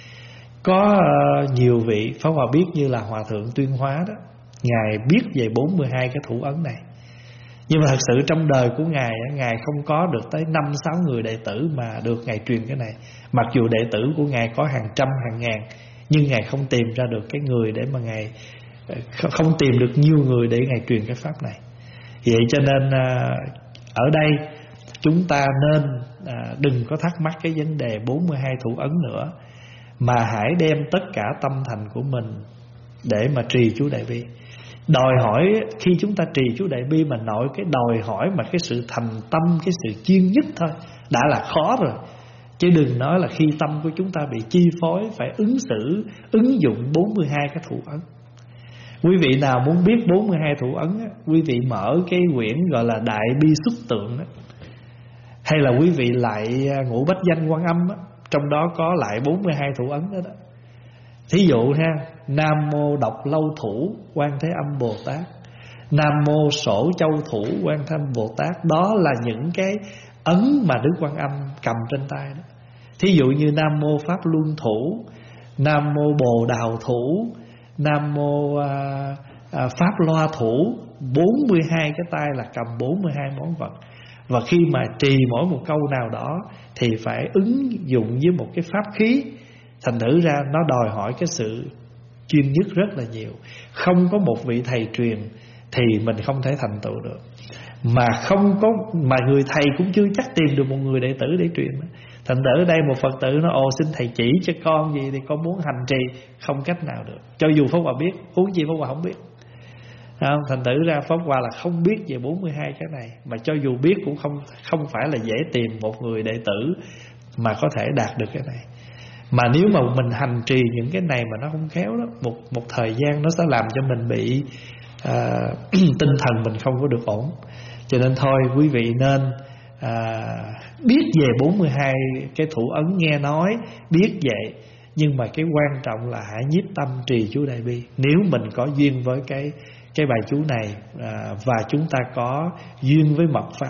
Có uh, nhiều vị Pháp Hòa biết như là Hòa Thượng Tuyên Hóa đó, Ngài biết về bốn mươi hai cái thủ ấn này. Nhưng mà thật sự trong đời của Ngài, Ngài không có được tới năm sáu người đệ tử mà được Ngài truyền cái này. Mặc dù đệ tử của Ngài có hàng trăm hàng ngàn, nhưng Ngài không tìm ra được cái người để mà Ngài, không tìm được nhiều người để Ngài truyền cái pháp này. Vậy cho nên ở đây chúng ta nên đừng có thắc mắc cái vấn đề bốn mươi hai thủ ấn nữa, mà hãy đem tất cả tâm thành của mình để mà trì chú Đại Bi. Đòi hỏi khi chúng ta trì chú Đại Bi mà nội cái đòi hỏi mà cái sự thành tâm, cái sự chuyên nhất thôi đã là khó rồi. Chứ đừng nói là khi tâm của chúng ta bị chi phối phải ứng xử, ứng dụng bốn mươi hai cái thủ ấn. Quý vị nào muốn biết bốn mươi hai thủ ấn á, quý vị mở cái quyển gọi là Đại Bi Xuất Tượng á, hay là quý vị lại Ngũ Bách Danh Quan Âm á, trong đó có lại bốn mươi hai thủ ấn đó đó. Thí dụ ha, Nam Mô Độc Lâu Thủ Quan Thế Âm Bồ Tát, Nam Mô Sổ Châu Thủ Quan Thế Âm Bồ Tát, đó là những cái ấn mà Đức Quan Âm cầm trên tay đó. Thí dụ như Nam Mô Pháp Luân Thủ, Nam Mô Bồ Đào Thủ, Nam Mô à, à, Pháp Loa Thủ, bốn mươi hai cái tay là cầm bốn mươi hai món vật. Và khi mà trì mỗi một câu nào đó thì phải ứng dụng với một cái pháp khí. Thành thử ra nó đòi hỏi cái sự chuyên nhất rất là nhiều. Không có một vị thầy truyền thì mình không thể thành tựu được. Mà không có mà người thầy cũng chưa chắc tìm được một người đệ tử để truyền. Thành thử ở đây một Phật tử nói: ồ, xin thầy chỉ cho con gì thì con muốn hành trì. Không cách nào được. Cho dù Pháp Hòa biết, huống chi Pháp Hòa không biết. Không? Thành thử ra Pháp Hòa là không biết về bốn mươi hai cái này. Mà cho dù biết cũng không không phải là dễ tìm một người đệ tử mà có thể đạt được cái này. Mà nếu mà mình hành trì những cái này mà nó không khéo đó, một một thời gian nó sẽ làm cho mình bị à, tinh thần mình không có được ổn. Cho nên thôi quý vị nên à, biết về bốn mươi hai cái thủ ấn, nghe nói biết vậy, nhưng mà cái quan trọng là hãy nhiếp tâm trì chú Đại Bi. Nếu mình có duyên với cái cái bài chú này à, và chúng ta có duyên với mật pháp,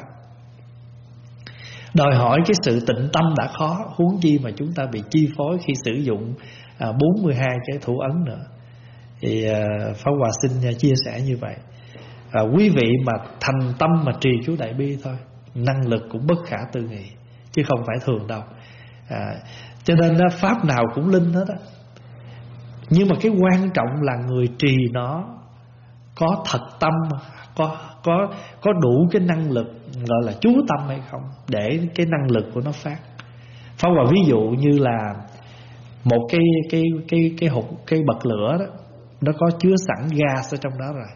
đòi hỏi cái sự tịnh tâm đã khó, huống chi mà chúng ta bị chi phối khi sử dụng à, bốn mươi hai cái thủ ấn nữa. Thì à, Pháp Hòa xin chia sẻ như vậy. à, quý vị mà thành tâm mà trì chú Đại Bi thôi, năng lực cũng bất khả tư nghị, chứ không phải thường đâu. à, Cho nên pháp nào cũng linh hết á. Nhưng mà cái quan trọng là người trì nó có thật tâm, Có, có, có đủ cái năng lực gọi là chú tâm hay không, để cái năng lực của nó phát. Pháp Hòa ví dụ như là một cái cái cái cái hộp cái bật lửa đó, nó có chứa sẵn gas ở trong đó rồi.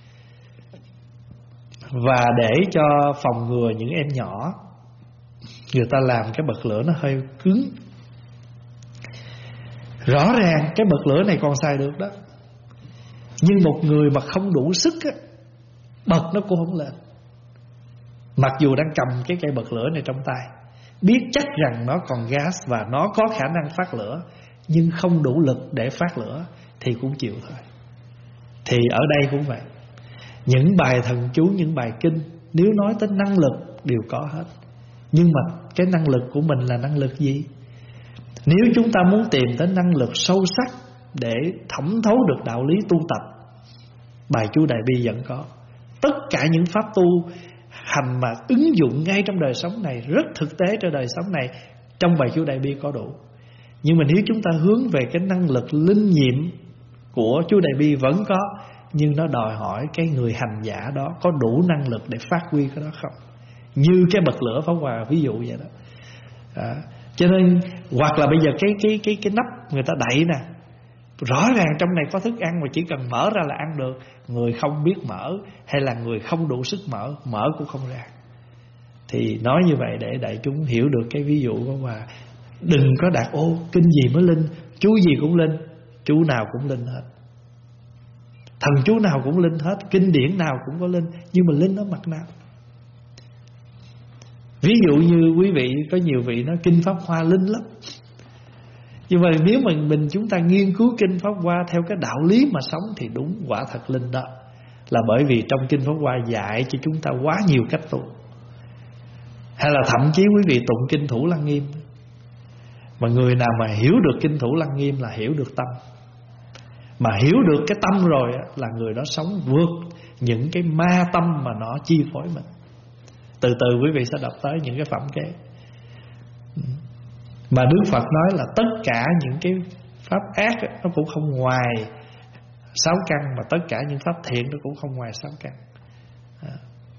Và để cho phòng ngừa những em nhỏ, người ta làm cái bật lửa nó hơi cứng. Rõ ràng cái bật lửa này còn xài được đó, nhưng một người mà không đủ sức á, bật nó cũng không lên. Mặc dù đang cầm cái cây bật lửa này trong tay, biết chắc rằng nó còn gas và nó có khả năng phát lửa, nhưng không đủ lực để phát lửa thì cũng chịu thôi. Thì ở đây cũng vậy. Những bài thần chú, những bài kinh, nếu nói tới năng lực đều có hết. Nhưng mà cái năng lực của mình là năng lực gì? Nếu chúng ta muốn tìm tới năng lực sâu sắc để thẩm thấu được đạo lý tu tập, bài chú Đại Bi vẫn có. Tất cả những pháp tu hành mà ứng dụng ngay trong đời sống này, rất thực tế trong đời sống này, trong bài chú Đại Bi có đủ. Nhưng mà nếu chúng ta hướng về cái năng lực linh nghiệm của chú Đại Bi vẫn có, nhưng nó đòi hỏi cái người hành giả đó có đủ năng lực để phát huy cái đó không. Như cái bật lửa Pháp Hòa ví dụ vậy đó. À, cho nên hoặc là bây giờ cái cái cái cái nắp người ta đậy nè, rõ ràng trong này có thức ăn mà chỉ cần mở ra là ăn được. Người không biết mở hay là người không đủ sức mở, mở cũng không ra. Thì nói như vậy để đại chúng hiểu được cái ví dụ của Hòa. Đừng có đặt ô kinh gì mới linh, chú gì cũng linh. Chú nào cũng linh hết, thần chú nào cũng linh hết, kinh điển nào cũng có linh. Nhưng mà linh ở mặt nào? Ví dụ như quý vị, có nhiều vị nói kinh Pháp Hoa linh lắm. Nhưng mà nếu mà mình chúng ta nghiên cứu kinh Pháp Hoa theo cái đạo lý mà sống thì đúng, quả thật linh đó. Là bởi vì trong kinh Pháp Hoa dạy cho chúng ta quá nhiều cách tu. Hay là thậm chí quý vị tụng kinh Thủ Lăng Nghiêm, mà người nào mà hiểu được kinh Thủ Lăng Nghiêm là hiểu được tâm. Mà hiểu được cái tâm rồi là người đó sống vượt những cái ma tâm mà nó chi phối mình. Từ từ quý vị sẽ đọc tới những cái phẩm kế mà Đức Phật nói là tất cả những cái pháp ác nó cũng không ngoài sáu căn, mà tất cả những pháp thiện nó cũng không ngoài sáu căn. à.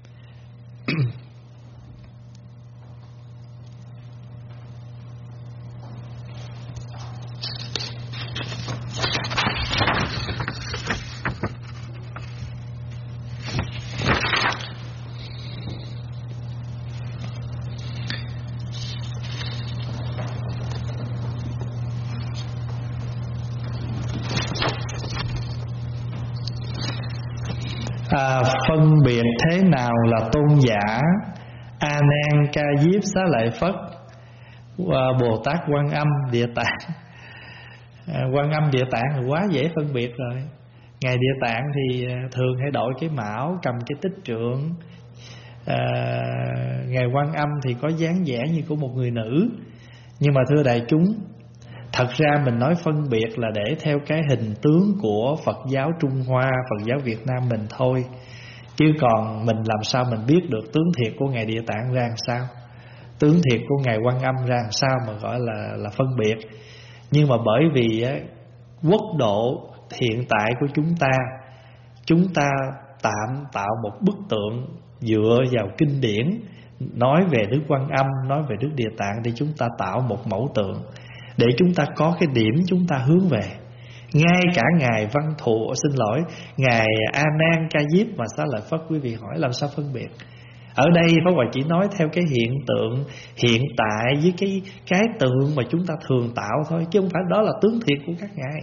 À, phân biệt thế nào là tôn giả A Nan, Ca Diếp, Xá Lợi Phất, Bồ Tát Quan Âm, Địa Tạng. à, Quan Âm, Địa Tạng thì quá dễ phân biệt rồi. Ngài Địa Tạng thì thường hay đội cái mão, cầm cái tích trượng. à, Ngài Quan Âm thì có dáng vẻ như của một người nữ. Nhưng mà thưa đại chúng, thật ra mình nói phân biệt là để theo cái hình tướng của Phật giáo Trung Hoa, Phật giáo Việt Nam mình thôi. Chứ còn mình làm sao mình biết được tướng thiệt của Ngài Địa Tạng ra làm sao, tướng thiệt của Ngài Quan Âm ra làm sao mà gọi là, là phân biệt. Nhưng mà bởi vì á, quốc độ hiện tại của chúng ta, chúng ta tạm tạo một bức tượng dựa vào kinh điển, nói về Đức Quan Âm, nói về Đức Địa Tạng, để chúng ta tạo một mẫu tượng, để chúng ta có cái điểm chúng ta hướng về. Ngay cả Ngài Văn Thù, xin lỗi, Ngài A Nan, Ca Diếp và Xá Lợi Phất, quý vị hỏi làm sao phân biệt. Ở đây Pháp Hòa chỉ nói theo cái hiện tượng hiện tại với cái cái tượng mà chúng ta thường tạo thôi, chứ không phải đó là tướng thiệt của các ngài.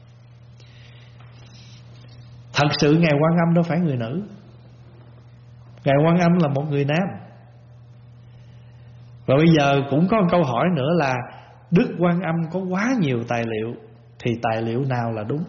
Thật sự Ngài Quan Âm đâu phải người nữ, Ngài Quan Âm là một người nam. Và bây giờ cũng có một câu hỏi nữa là Đức Quan Âm có quá nhiều tài liệu, thì tài liệu nào là đúng?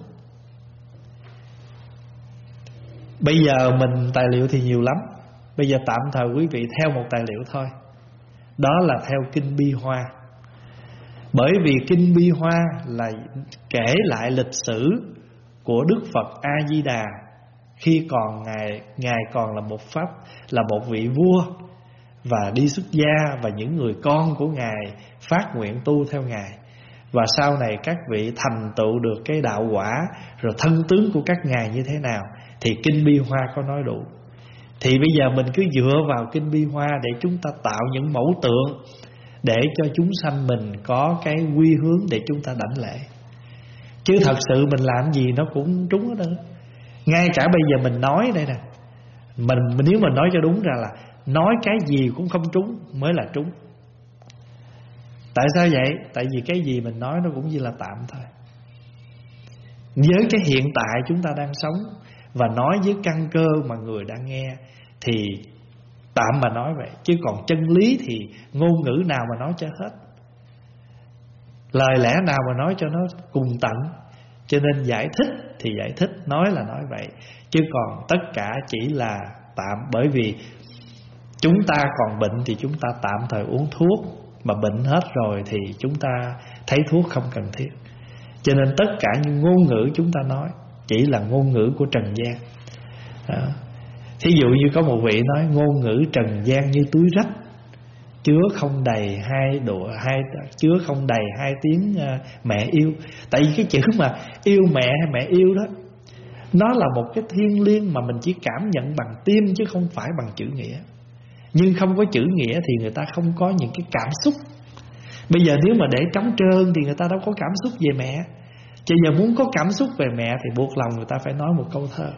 Bây giờ mình tài liệu thì nhiều lắm. Bây giờ tạm thời quý vị theo một tài liệu thôi, đó là theo Kinh Bi Hoa. Bởi vì Kinh Bi Hoa là kể lại lịch sử của Đức Phật A Di Đà Khi còn Ngài Ngài còn là một pháp, là một vị vua và đi xuất gia, và những người con của Ngài phát nguyện tu theo Ngài. Và sau này các vị thành tựu được cái đạo quả, rồi thân tướng của các Ngài như thế nào, thì Kinh Bi Hoa có nói đủ. Thì bây giờ mình cứ dựa vào Kinh Bi Hoa để chúng ta tạo những mẫu tượng, để cho chúng sanh mình có cái quy hướng để chúng ta đảnh lễ. Chứ thật sự mình làm gì nó cũng trúng hết đó. Ngay cả bây giờ mình nói đây nè, mình nếu mà nói cho đúng ra là nói cái gì cũng không trúng mới là trúng. Tại sao vậy? Tại vì cái gì mình nói nó cũng chỉ là tạm thôi. Với cái hiện tại chúng ta đang sống và nói với căn cơ mà người đang nghe thì tạm mà nói vậy. Chứ còn chân lý thì ngôn ngữ nào mà nói cho hết, lời lẽ nào mà nói cho nó cùng tận. Cho nên giải thích thì giải thích, nói là nói vậy. Chứ còn tất cả chỉ là tạm. Bởi vì chúng ta còn bệnh thì chúng ta tạm thời uống thuốc, mà bệnh hết rồi thì chúng ta thấy thuốc không cần thiết. Cho nên tất cả những ngôn ngữ chúng ta nói chỉ là ngôn ngữ của trần gian. Đó. Thí dụ như có một vị nói ngôn ngữ trần gian như túi rách, chứa không đầy hai độ hai chứa không đầy hai tiếng uh, mẹ yêu. Tại vì cái chữ mà yêu mẹ hay mẹ yêu đó, nó là một cái thiêng liêng mà mình chỉ cảm nhận bằng tim chứ không phải bằng chữ nghĩa. Nhưng không có chữ nghĩa thì người ta không có những cái cảm xúc. Bây giờ nếu mà để trống trơn thì người ta đâu có cảm xúc về mẹ. Chứ giờ muốn có cảm xúc về mẹ thì buộc lòng người ta phải nói một câu thơ: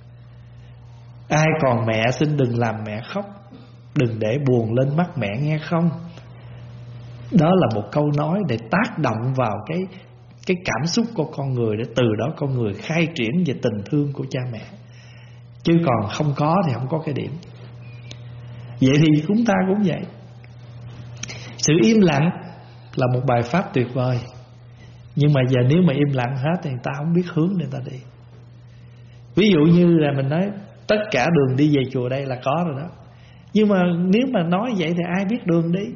ai còn mẹ xin đừng làm mẹ khóc, đừng để buồn lên mắt mẹ nghe không. Đó là một câu nói để tác động vào cái cái cảm xúc của con người, để từ đó con người khai triển về tình thương của cha mẹ. Chứ còn không có thì không có cái điểm. Vậy thì chúng ta cũng vậy. Sự im lặng là một bài pháp tuyệt vời. Nhưng mà giờ nếu mà im lặng hết thì người ta không biết hướng để người ta đi. Ví dụ như là mình nói tất cả đường đi về chùa đây là có rồi đó. Nhưng mà nếu mà nói vậy thì ai biết đường đi?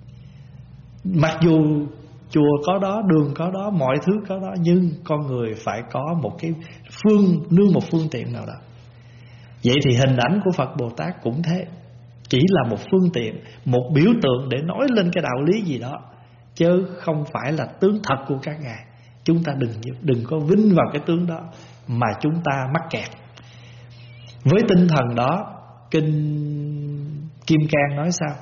Mặc dù chùa có đó, đường có đó, mọi thứ có đó, nhưng con người phải có một cái phương, nương một phương tiện nào đó. Vậy thì hình ảnh của Phật Bồ Tát cũng thế, chỉ là một phương tiện, một biểu tượng để nói lên cái đạo lý gì đó, chứ không phải là tướng thật của các ngài. Chúng ta đừng đừng có vinh vào cái tướng đó mà chúng ta mắc kẹt. Với tinh thần đó, Kinh Kim Cang nói sao?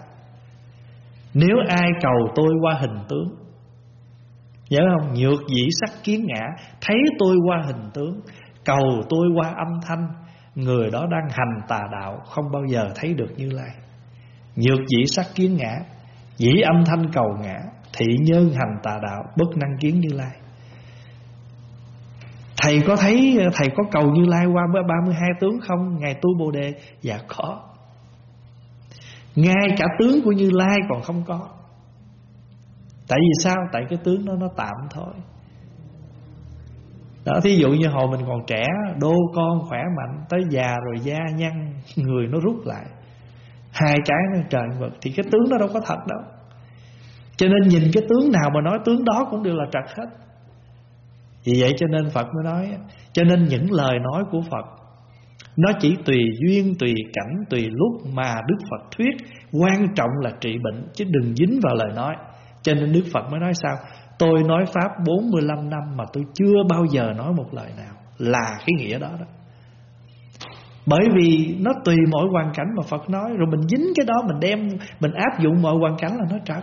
Nếu ai cầu tôi qua hình tướng, nhớ không? Nhược dĩ sắc kiến ngã, thấy tôi qua hình tướng, cầu tôi qua âm thanh, người đó đang hành tà đạo, không bao giờ thấy được Như Lai. Nhược dĩ sắc kiến ngã, dĩ âm thanh cầu ngã, thị nhân hành tà đạo, bất năng kiến Như Lai. Thầy có thấy, thầy có cầu Như Lai qua ba mươi hai tướng không? Ngài tu Bồ Đề? Dạ có. Ngay cả tướng của Như Lai còn không có. Tại vì sao? Tại cái tướng đó nó tạm thôi. Đó, thí dụ như hồi mình còn trẻ, đô con khỏe mạnh, tới già rồi da nhăn, người nó rút lại, hai cái nó trời vật, thì cái tướng đó đâu có thật đâu. Cho nên nhìn cái tướng nào mà nói tướng đó cũng đều là trật hết. Vì vậy cho nên Phật mới nói, cho nên những lời nói của Phật nó chỉ tùy duyên, tùy cảnh, tùy lúc mà Đức Phật thuyết. Quan trọng là trị bệnh, chứ đừng dính vào lời nói. Cho nên Đức Phật mới nói sao? Tôi nói Pháp bốn mươi lăm năm mà tôi chưa bao giờ nói một lời nào. Là cái nghĩa đó đó. Bởi vì nó tùy mỗi hoàn cảnh mà Phật nói, rồi mình dính cái đó, mình đem, mình áp dụng mọi hoàn cảnh là nó trật.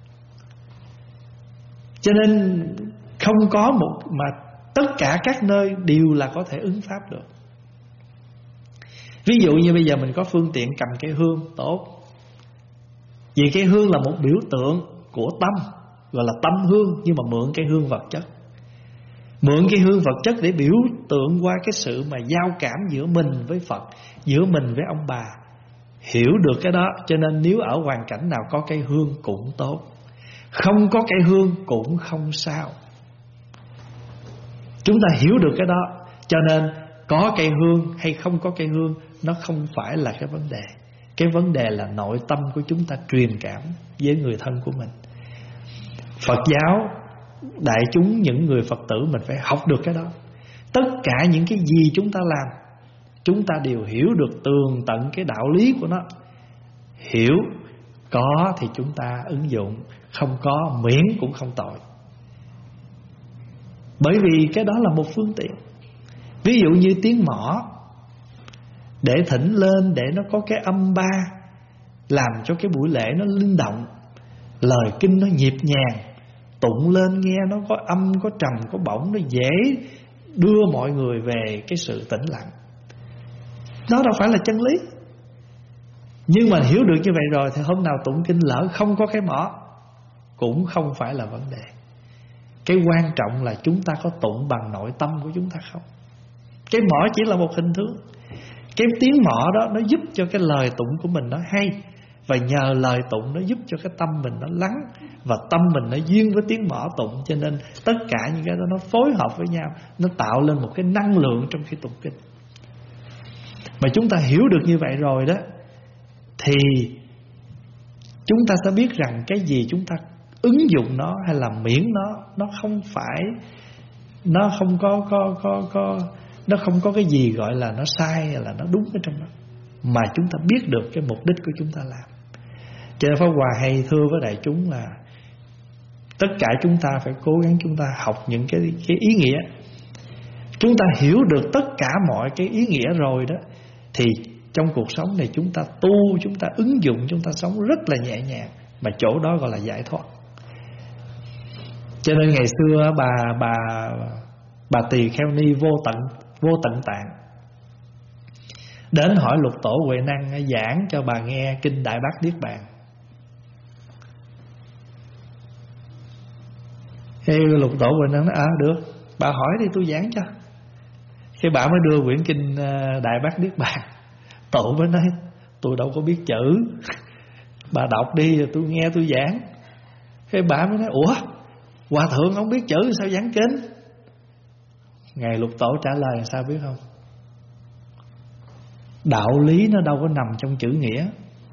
Cho nên không có một mà tất cả các nơi đều là có thể ứng pháp được. Ví dụ như bây giờ mình có phương tiện cầm cái hương, tốt. Vì cái hương là một biểu tượng của tâm, gọi là tâm hương, nhưng mà mượn cái hương vật chất. Mượn cái hương vật chất để biểu tượng qua cái sự mà giao cảm giữa mình với Phật, giữa mình với ông bà. Hiểu được cái đó, cho nên nếu ở hoàn cảnh nào có cây hương cũng tốt, không có cây hương cũng không sao. Chúng ta hiểu được cái đó, cho nên có cây hương hay không có cây hương nó không phải là cái vấn đề. Cái vấn đề là nội tâm của chúng ta truyền cảm với người thân của mình. Phật giáo, đại chúng, những người Phật tử mình phải học được cái đó. Tất cả những cái gì chúng ta làm chúng ta đều hiểu được tường tận cái đạo lý của nó. Hiểu có thì chúng ta ứng dụng, không có miễn cũng không tội. Bởi vì cái đó là một phương tiện. Ví dụ như tiếng mõ, để thỉnh lên, để nó có cái âm ba, làm cho cái buổi lễ nó linh động, lời kinh nó nhịp nhàng, tụng lên nghe nó có âm, có trầm, có bổng, nó dễ đưa mọi người về cái sự tĩnh lặng. Đó đâu phải là chân lý. Nhưng mà hiểu được như vậy rồi thì hôm nào tụng kinh lỡ không có cái mõ cũng không phải là vấn đề. Cái quan trọng là chúng ta có tụng bằng nội tâm của chúng ta không. Cái mõ chỉ là một hình thức. Cái tiếng mõ đó nó giúp cho cái lời tụng của mình nó hay, và nhờ lời tụng nó giúp cho cái tâm mình nó lắng, và tâm mình nó duyên với tiếng mõ tụng. Cho nên tất cả những cái đó nó phối hợp với nhau, nó tạo lên một cái năng lượng trong khi tụng kinh. Mà chúng ta hiểu được như vậy rồi đó, thì chúng ta sẽ biết rằng cái gì chúng ta ứng dụng nó hay là miễn nó, nó không phải, nó không có có có có nó không có cái gì gọi là nó sai hay là nó đúng ở trong đó, mà chúng ta biết được cái mục đích của chúng ta làm. Cho nên Pháp Hòa hay thưa với đại chúng là tất cả chúng ta phải cố gắng chúng ta học những cái cái ý nghĩa. Chúng ta hiểu được tất cả mọi cái ý nghĩa rồi đó, thì trong cuộc sống này chúng ta tu, chúng ta ứng dụng, chúng ta sống rất là nhẹ nhàng, mà chỗ đó gọi là giải thoát. Cho nên ngày xưa bà bà bà Tỳ Kheo Ni vô tận vô tận tạng đến hỏi Lục Tổ Huệ Năng giảng cho bà nghe kinh Đại Bát Niết Bàn. Thì Lục Tổ Huệ Năng nói à được, bà hỏi đi tôi giảng cho. Cái bà mới đưa quyển kinh Đại Bát Niết Bàn. Tổ mới nói tôi đâu có biết chữ, bà đọc đi rồi tôi nghe tôi giảng. Cái bà mới nói ủa, hòa thượng không biết chữ sao giảng kinh? Ngài Lục Tổ trả lời sao biết không? Đạo lý nó đâu có nằm trong chữ nghĩa.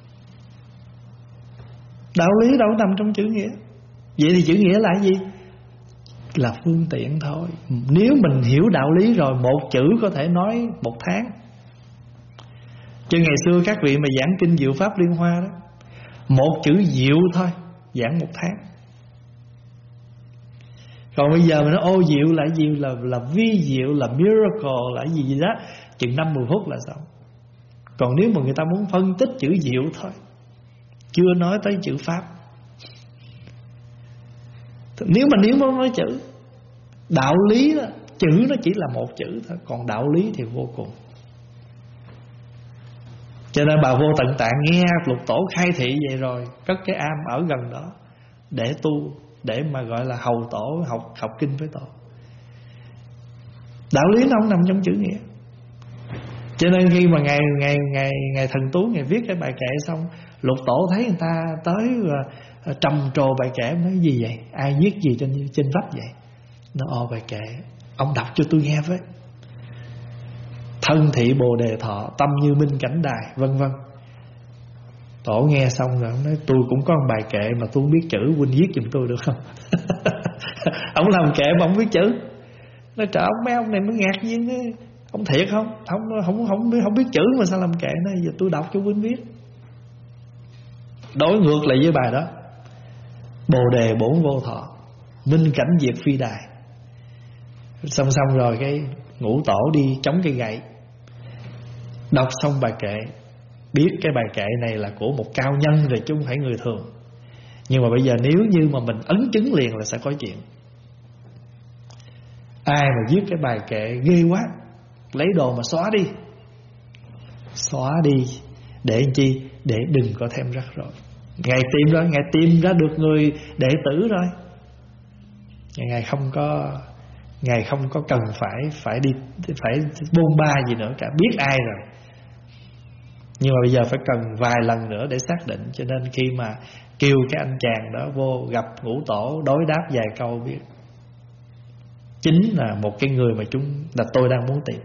Đạo lý đâu có nằm trong chữ nghĩa. Vậy thì chữ nghĩa là cái gì? Là phương tiện thôi. Nếu mình hiểu đạo lý rồi, một chữ có thể nói một tháng. Chứ ngày xưa các vị mà giảng kinh Diệu Pháp Liên Hoa đó, một chữ diệu thôi giảng một tháng. Còn bây giờ mình nói ô diệu là gì? Là, là vi diệu, là miracle, là gì gì đó, chừng năm mười phút là xong. Còn nếu mà người ta muốn phân tích chữ diệu thôi, chưa nói tới chữ Pháp. Nếu mà nếu mà nói chữ đạo lý đó, chữ nó chỉ là một chữ thôi, còn đạo lý thì vô cùng. Cho nên bà Vô Tận Tạng nghe Lục Tổ khai thị vậy rồi, cất cái am ở gần đó để tu, để mà gọi là hầu tổ, học học kinh với tổ. Đạo lý nó không nằm trong chữ nghĩa. Cho nên khi mà ngày ngày ngày ngày Thần Tú ngày viết cái bài kệ xong, Lục Tổ thấy người ta tới uh, trầm trồ bài kệ, nói gì vậy? Ai viết gì trên trên vách vậy? Nó ồ bài kệ, ông đọc cho tôi nghe với. Thân thị Bồ Đề Thọ, tâm như minh cảnh đài, vân vân. Tổ nghe xong rồi ông nói tôi cũng có một bài kệ mà tôi không biết chữ, huynh viết giùm tôi được không? Ông làm kệ mà ông biết chữ. Nói trời, ông mấy ông này mới ngạc nhiên đó. Ông thiệt không? Ông không không biết không biết chữ mà sao làm kệ này? Giờ tôi đọc cho huynh viết. Đối ngược lại với bài đó. Bồ đề bổn vô thọ, minh cảnh diệt phi đài. Xong xong rồi cái Ngũ Tổ đi chống cây gậy, đọc xong bài kệ, biết cái bài kệ này là của một cao nhân rồi chứ không phải người thường. Nhưng mà bây giờ nếu như mà mình ấn chứng liền là sẽ có chuyện. Ai mà viết cái bài kệ ghê quá, lấy đồ mà xóa đi. Xóa đi để làm chi? Để đừng có thêm rắc rối. Ngài tìm rồi, Ngài tìm ra được người đệ tử rồi, Ngài không có Ngài không có cần phải phải đi phải bôn ba gì nữa cả, biết ai rồi. Nhưng mà bây giờ phải cần vài lần nữa để xác định. Cho nên khi mà kêu cái anh chàng đó vô gặp Ngũ Tổ, đối đáp vài câu biết chính là một cái người mà chúng là tôi đang muốn tìm.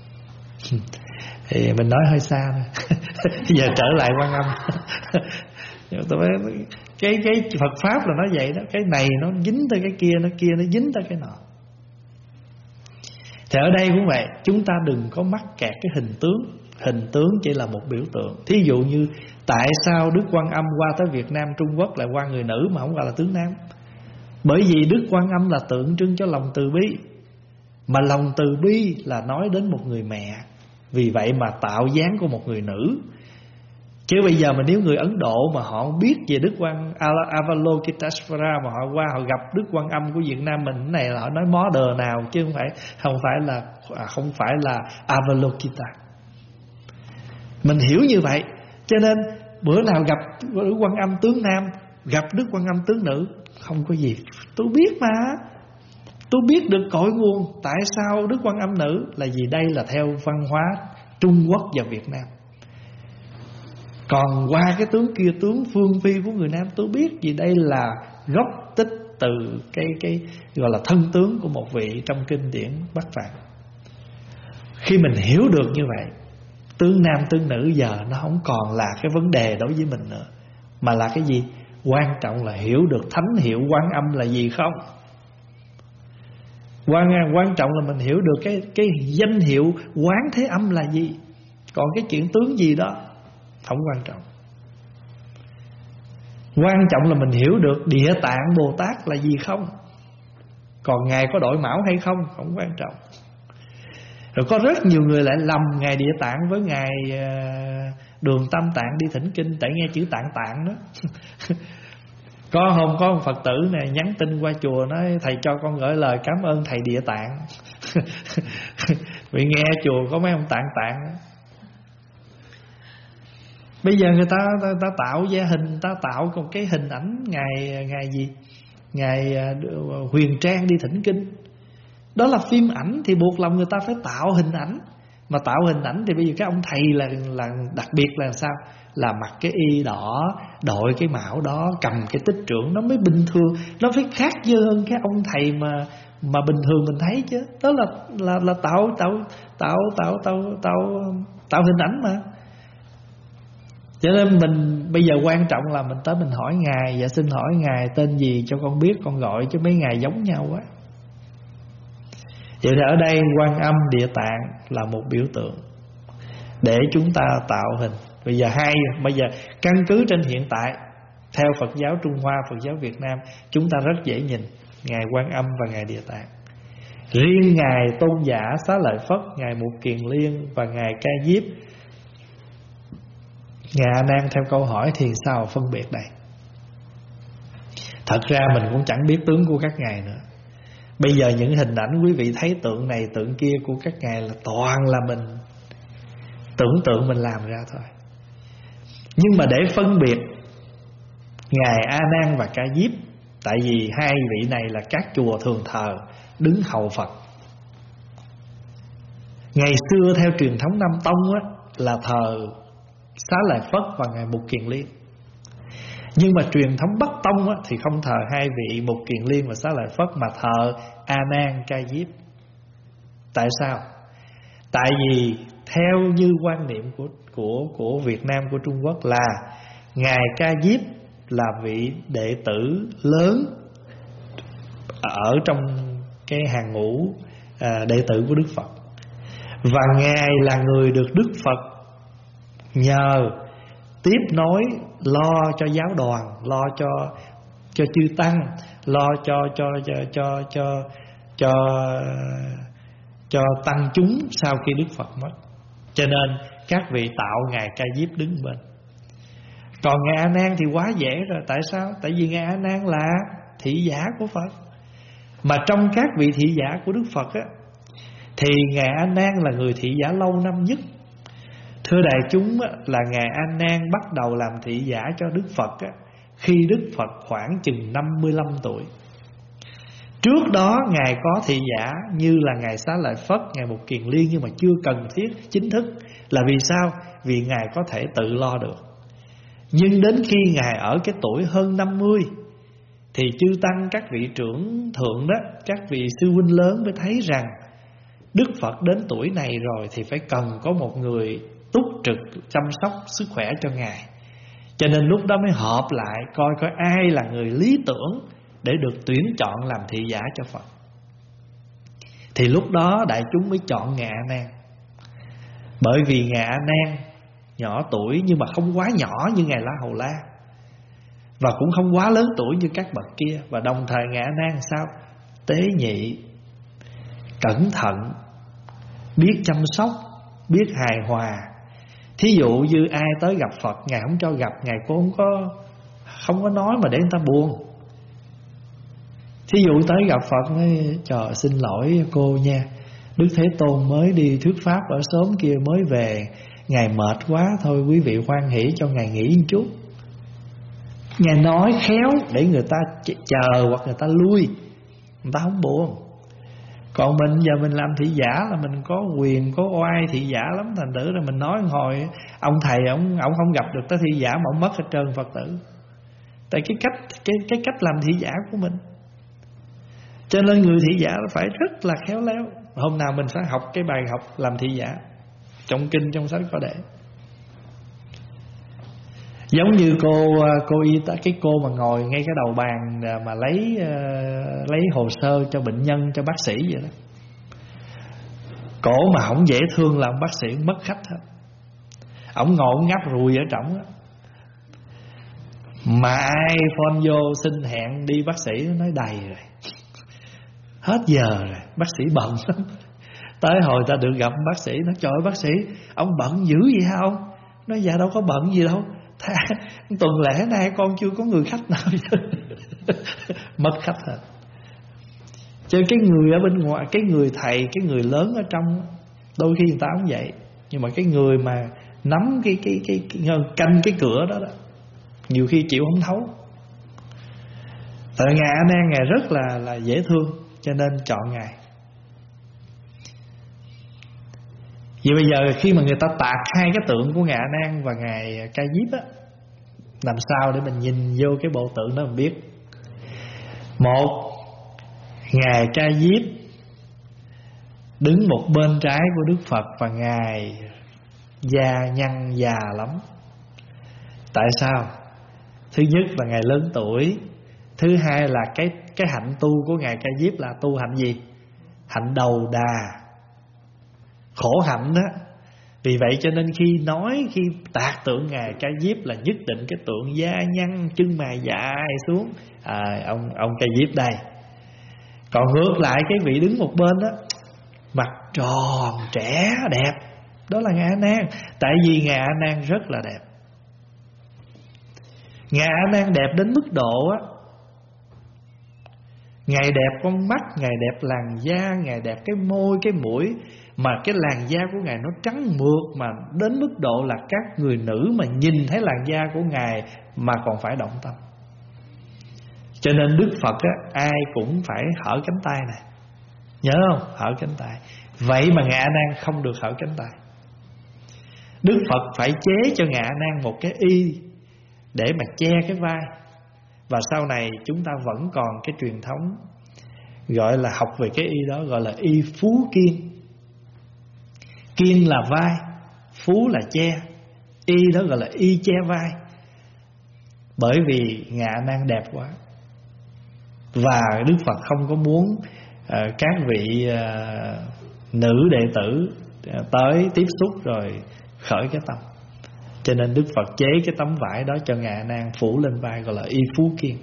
Thì mình nói hơi xa thôi. Giờ trở lại Quan Âm. Cái cái Phật pháp là nó vậy đó, cái này nó dính tới cái kia, nó kia nó dính tới cái nọ. Thì ở đây cũng vậy, chúng ta đừng có mắc kẹt cái hình tướng. Hình tướng chỉ là một biểu tượng. Thí dụ như tại sao Đức Quan Âm qua tới Việt Nam Trung Quốc lại qua người nữ mà không gọi là tướng nam? Bởi vì Đức Quan Âm là tượng trưng cho lòng từ bi, mà lòng từ bi là nói đến một người mẹ. Vì vậy mà tạo dáng của một người nữ. Chứ bây giờ mà nếu người Ấn Độ mà họ không biết về Đức Quan Avalokiteshvara mà họ qua họ gặp Đức Quan Âm của Việt Nam mình, cái này là họ nói model nào, chứ không phải không phải là à, không phải là Avalokita. Mình hiểu như vậy, cho nên bữa nào gặp Đức Quan Âm tướng nam, gặp Đức Quan Âm tướng nữ, không có gì. Tôi biết mà, tôi biết được cội nguồn tại sao Đức Quan Âm nữ, là vì đây là theo văn hóa Trung Quốc và Việt Nam. Còn qua cái tướng kia, tướng phương phi của người Nam, tôi biết vì đây là gốc tích từ cái cái gọi là thân tướng của một vị trong kinh điển Bắc Phạn. Khi mình hiểu được như vậy, tướng nam tướng nữ giờ nó không còn là cái vấn đề đối với mình nữa, mà là cái gì? Quan trọng là hiểu được thánh hiệu Quan Âm là gì không? Quan quan trọng là mình hiểu được cái cái danh hiệu Quán Thế Âm là gì. Còn cái chuyện tướng gì đó không quan trọng. Quan trọng là mình hiểu được Địa Tạng Bồ Tát là gì không. Còn Ngài có đổi mão hay không không quan trọng. Rồi có rất nhiều người lại lầm Ngài Địa Tạng với Ngài Đường Tam Tạng đi thỉnh kinh, tại nghe chữ Tạng Tạng đó. Có hôm có một Phật tử này nhắn tin qua chùa nói: thầy cho con gửi lời cảm ơn thầy Địa Tạng. Vì nghe chùa có mấy ông Tạng Tạng đó. Bây giờ người ta, ta, ta tạo gia hình, ta tạo một cái hình ảnh Ngài Ngài gì? Ngài Huyền Trang đi thỉnh kinh. Đó là phim ảnh thì buộc lòng người ta phải tạo hình ảnh. Mà tạo hình ảnh thì bây giờ cái ông thầy là, là đặc biệt là sao? Là mặc cái y đỏ, đội cái mão đó, cầm cái tích trượng, nó mới bình thường. Nó phải khác dơ hơn cái ông thầy mà mà bình thường mình thấy chứ. Đó là là là tạo tạo tạo tạo tạo tạo tạo hình ảnh mà. Cho nên mình bây giờ quan trọng là mình tới mình hỏi Ngài: dạ xin hỏi Ngài tên gì cho con biết con gọi, chứ mấy Ngài giống nhau quá. Vậy thì ở đây Quan Âm Địa Tạng là một biểu tượng để chúng ta tạo hình. Bây giờ hai bây giờ căn cứ trên hiện tại, theo Phật giáo Trung Hoa, Phật giáo Việt Nam, chúng ta rất dễ nhìn Ngài Quan Âm và Ngài Địa Tạng. Riêng Ngài Tôn Giả Xá Lợi Phất, Ngài Mục Kiền Liên và Ngài Ca Diếp, Ngài A Nan theo câu hỏi thì sao phân biệt đây? Thật ra mình cũng chẳng biết tướng của các ngài nữa. Bây giờ những hình ảnh quý vị thấy tượng này tượng kia của các ngài là toàn là mình tưởng tượng mình làm ra thôi. Nhưng mà để phân biệt Ngài A Nan và Ca Diếp, tại vì hai vị này là các chùa thường thờ đứng hầu Phật. Ngày xưa theo truyền thống Nam Tông á, là thờ Xá Lợi Phất và Ngài Mục Kiền Liên. Nhưng mà truyền thống Bắc Tông á, thì không thờ hai vị Mục Kiền Liên và Xá Lợi Phất, mà thờ A Nan Ca Diếp. Tại sao? Tại vì theo như quan niệm của của của Việt Nam, của Trung Quốc, là Ngài Ca Diếp là vị đệ tử lớn ở trong cái hàng ngũ à, đệ tử của Đức Phật, và Ngài là người được Đức Phật nhờ tiếp nối, lo cho giáo đoàn, lo cho cho chư tăng, lo cho cho cho cho cho cho cho tăng chúng sau khi Đức Phật mất. Cho nên các vị tạo Ngài Ca Diếp đứng bên. Còn Ngài A Nan thì quá dễ rồi. Tại sao? Tại vì Ngài A Nan là thị giả của Phật. Mà trong các vị thị giả của Đức Phật á, thì Ngài A Nan là người thị giả lâu năm nhất. Thưa đại chúng á, là Ngài A Nan bắt đầu làm thị giả cho Đức Phật á, khi Đức Phật khoảng chừng năm mươi lăm tuổi. Trước đó Ngài có thị giả như là Ngài Xá Lợi Phất, Ngài Mục Kiền Liên, nhưng mà chưa cần thiết chính thức. Là vì sao? Vì Ngài có thể tự lo được. Nhưng đến khi Ngài ở cái tuổi hơn năm mươi, thì chư tăng, các vị trưởng thượng đó, các vị sư huynh lớn mới thấy rằng Đức Phật đến tuổi này rồi thì phải cần có một người túc trực chăm sóc sức khỏe cho Ngài. Cho nên lúc đó mới họp lại coi coi ai là người lý tưởng để được tuyển chọn làm thị giả cho Phật. Thì lúc đó đại chúng mới chọn Ngài A Nan. Bởi vì Ngài A Nan nhỏ tuổi nhưng mà không quá nhỏ như Ngài La Hầu La, và cũng không quá lớn tuổi như các bậc kia. Và đồng thời Ngài A Nan sao? Tế nhị, cẩn thận, biết chăm sóc, biết hài hòa. Thí dụ như ai tới gặp Phật, Ngài không cho gặp, Ngài cũng không có Không có nói mà để người ta buồn. Thí dụ tới gặp Phật nói: trời xin lỗi cô nha, Đức Thế Tôn mới đi thuyết pháp ở xóm kia mới về, Ngài mệt quá, thôi quý vị hoan hỷ cho Ngài nghỉ một chút. Ngài nói khéo để người ta chờ hoặc người ta lui, người ta không buồn. Còn mình giờ mình làm thị giả là mình có quyền, có oai thị giả lắm. Thành thử là mình nói hồi ông thầy ông ông không gặp được tới thị giả mà ông mất hết trơn Phật tử. Tại cái cách cái cái cách làm thị giả của mình. Cho nên người thị giả phải rất là khéo léo. Hôm nào mình phải học cái bài học làm thị giả trong kinh, trong sách có để. Giống như cô cô y tá, cái cô mà ngồi ngay cái đầu bàn mà lấy uh, lấy hồ sơ cho bệnh nhân, cho bác sĩ vậy đó. Cổ mà không dễ thương là ông bác sĩ mất khách hết. Ổng ngồi ổng ngáp rùi ở trỏng đó. Mà ai phone vô xin hẹn đi bác sĩ nói đầy rồi, hết giờ rồi, bác sĩ bận lắm. Tới hồi ta được gặp bác sĩ, nói trời ơi bác sĩ, ông bận dữ vậy hả ông? Nói dạ đâu có bận gì đâu, tuần lễ nay con chưa có người khách nào. Mất khách hết. Cho cái người ở bên ngoài, cái người thầy, cái người lớn ở trong, đôi khi người ta không vậy, nhưng mà cái người mà nắm cái cái cái, cái, cái canh cái cửa đó đó, nhiều khi chịu không thấu. Tại Ngài A Nan Ngài rất là là dễ thương, cho nên chọn Ngài. Vậy bây giờ khi mà người ta tạc hai cái tượng của Ngài A Nan và Ngài Ca Diếp á, làm sao để mình nhìn vô cái bộ tượng đó mình biết? Một, Ngài Ca Diếp đứng một bên trái của Đức Phật và Ngài già nhăn già lắm. Tại sao? Thứ nhất là Ngài lớn tuổi. Thứ hai là cái cái hạnh tu của Ngài Ca Diếp là tu hạnh gì? Hạnh đầu đà, khổ hạnh đó. Vì vậy cho nên khi nói, khi tạc tượng Ngài Ca Diếp là nhất định cái tượng da nhăn, chân mày dài xuống, à, ông ông Ca Diếp đây. Còn ngược lại cái vị đứng một bên đó, mặt tròn trẻ đẹp, đó là Ngài A Nan. Tại vì Ngài A Nan rất là đẹp. Ngài A Nan đẹp đến mức độ á, Ngài đẹp con mắt, Ngài đẹp làn da, Ngài đẹp cái môi, cái mũi, mà cái làn da của Ngài nó trắng mượt, mà đến mức độ là các người nữ mà nhìn thấy làn da của Ngài mà còn phải động tâm. Cho nên Đức Phật á, ai cũng phải hở cánh tay này, nhớ không? Hở cánh tay. Vậy mà Ngài A Nan không được hở cánh tay. Đức Phật phải chế cho Ngài A Nan một cái y để mà che cái vai. Và sau này chúng ta vẫn còn cái truyền thống gọi là học về cái y đó, gọi là y Phú Kiên. Kiên là vai, Phú là che, y đó gọi là y che vai. Bởi vì Ngài A Nan đẹp quá. Và Đức Phật không có muốn uh, các vị uh, nữ đệ tử uh, tới tiếp xúc rồi khởi cái tâm. Cho nên Đức Phật chế cái tấm vải đó cho Ngài A Nan phủ lên vai, gọi là y Phú Kiên.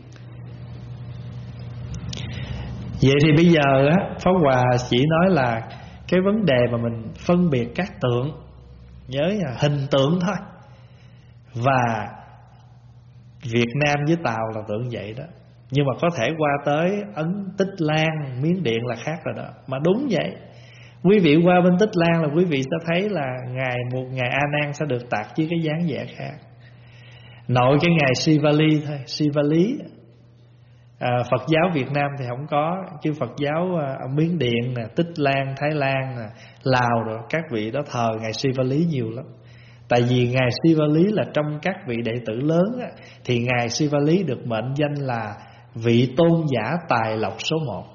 Vậy thì bây giờ á, Pháp Hòa chỉ nói là cái vấn đề mà mình phân biệt các tượng, nhớ là hình tượng thôi. Và Việt Nam với Tàu là tượng vậy đó. Nhưng mà có thể qua tới Ấn, Tích Lan, Miến Điện là khác rồi đó. Mà đúng vậy. Quý vị qua bên Tích Lan là quý vị sẽ thấy là Ngài một Ngài A Nan sẽ được tạc với cái dáng vẻ khác. Nội cái Ngài Sivali thôi, Sivali. À, Phật giáo Việt Nam thì không có, chứ Phật giáo ở Miến Điện, nè, Tích Lan, Thái Lan, nè, Lào rồi các vị đó thờ Ngài Sivali nhiều lắm. Tại vì Ngài Sivali là trong các vị đệ tử lớn á, thì Ngài Sivali được mệnh danh là vị tôn giả tài lộc số một.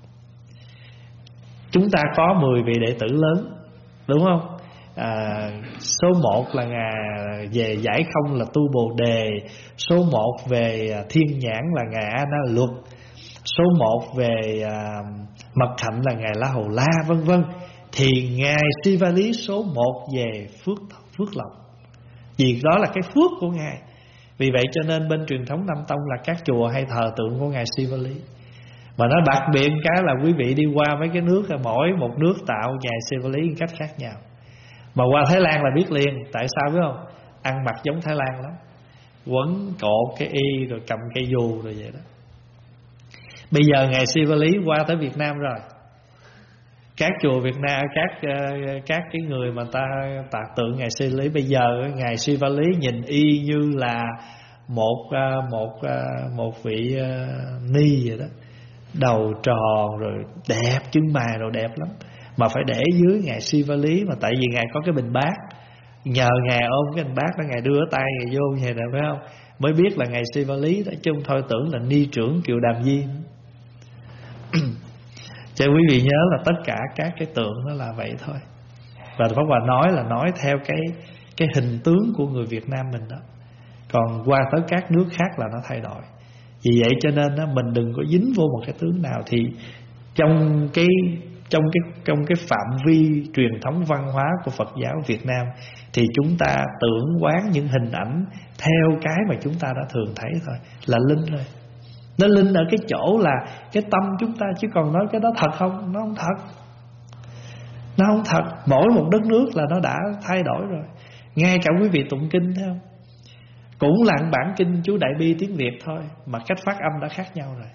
Chúng ta có mười vị đệ tử lớn, đúng không? À, số một là Ngài về giải không là Tu Bồ Đề. Số một về thiên nhãn là Ngài A Na Luật. số một về à, mật hạnh là Ngài La Hầu La vân vân, thì Ngài Sivali số một về phước phước lộc, vì đó là cái phước của Ngài. Vì vậy cho nên bên truyền thống Nam Tông là các chùa hay thờ tượng của Ngài Sivali. Mà nó đặc biệt cái là quý vị đi qua mấy cái nước, mỗi một nước tạo Ngài Sivali cách khác nhau. Mà qua Thái Lan là biết liền. Tại sao biết không? Ăn mặc giống Thái Lan lắm, quấn cột cái y rồi cầm cây dù rồi vậy đó. Bây giờ Ngài Sivali qua tới Việt Nam rồi, các chùa Việt Nam, các các cái người mà ta tạc tượng Ngài Sivali bây giờ, Ngài Sivali nhìn y như là một một một vị ni vậy đó, đầu tròn rồi đẹp, chân mày rồi đẹp lắm, mà phải để dưới Ngài Sivali. Mà tại vì Ngài có cái bình bát, nhờ Ngài ôm cái bình bát đó, Ngài đưa tay Ngài vô vậy nè, phải không? Mới biết là Ngài Sivali đó, chứ không thôi tưởng là ni trưởng Kiều Đàm Di. Cho quý vị nhớ là tất cả các cái tượng nó là vậy thôi. Và Pháp Hòa nói là nói theo cái cái hình tướng của người Việt Nam mình đó. Còn qua tới các nước khác là nó thay đổi. Vì vậy cho nên đó, mình đừng có dính vô một cái tướng nào. Thì trong cái trong cái trong cái phạm vi truyền thống văn hóa của Phật giáo Việt Nam thì chúng ta tưởng quán những hình ảnh theo cái mà chúng ta đã thường thấy thôi, là linh rồi. Nó linh ở cái chỗ là cái tâm chúng ta, chứ còn nói cái đó thật không? Nó không thật. Nó không thật. Mỗi một đất nước là nó đã thay đổi rồi. Ngay cả quý vị tụng kinh thấy không? Cũng là bản kinh chú Đại Bi tiếng Việt thôi, mà cách phát âm đã khác nhau rồi.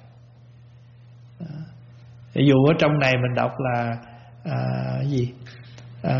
Ví dụ ở trong này mình đọc là à, cái gì? À,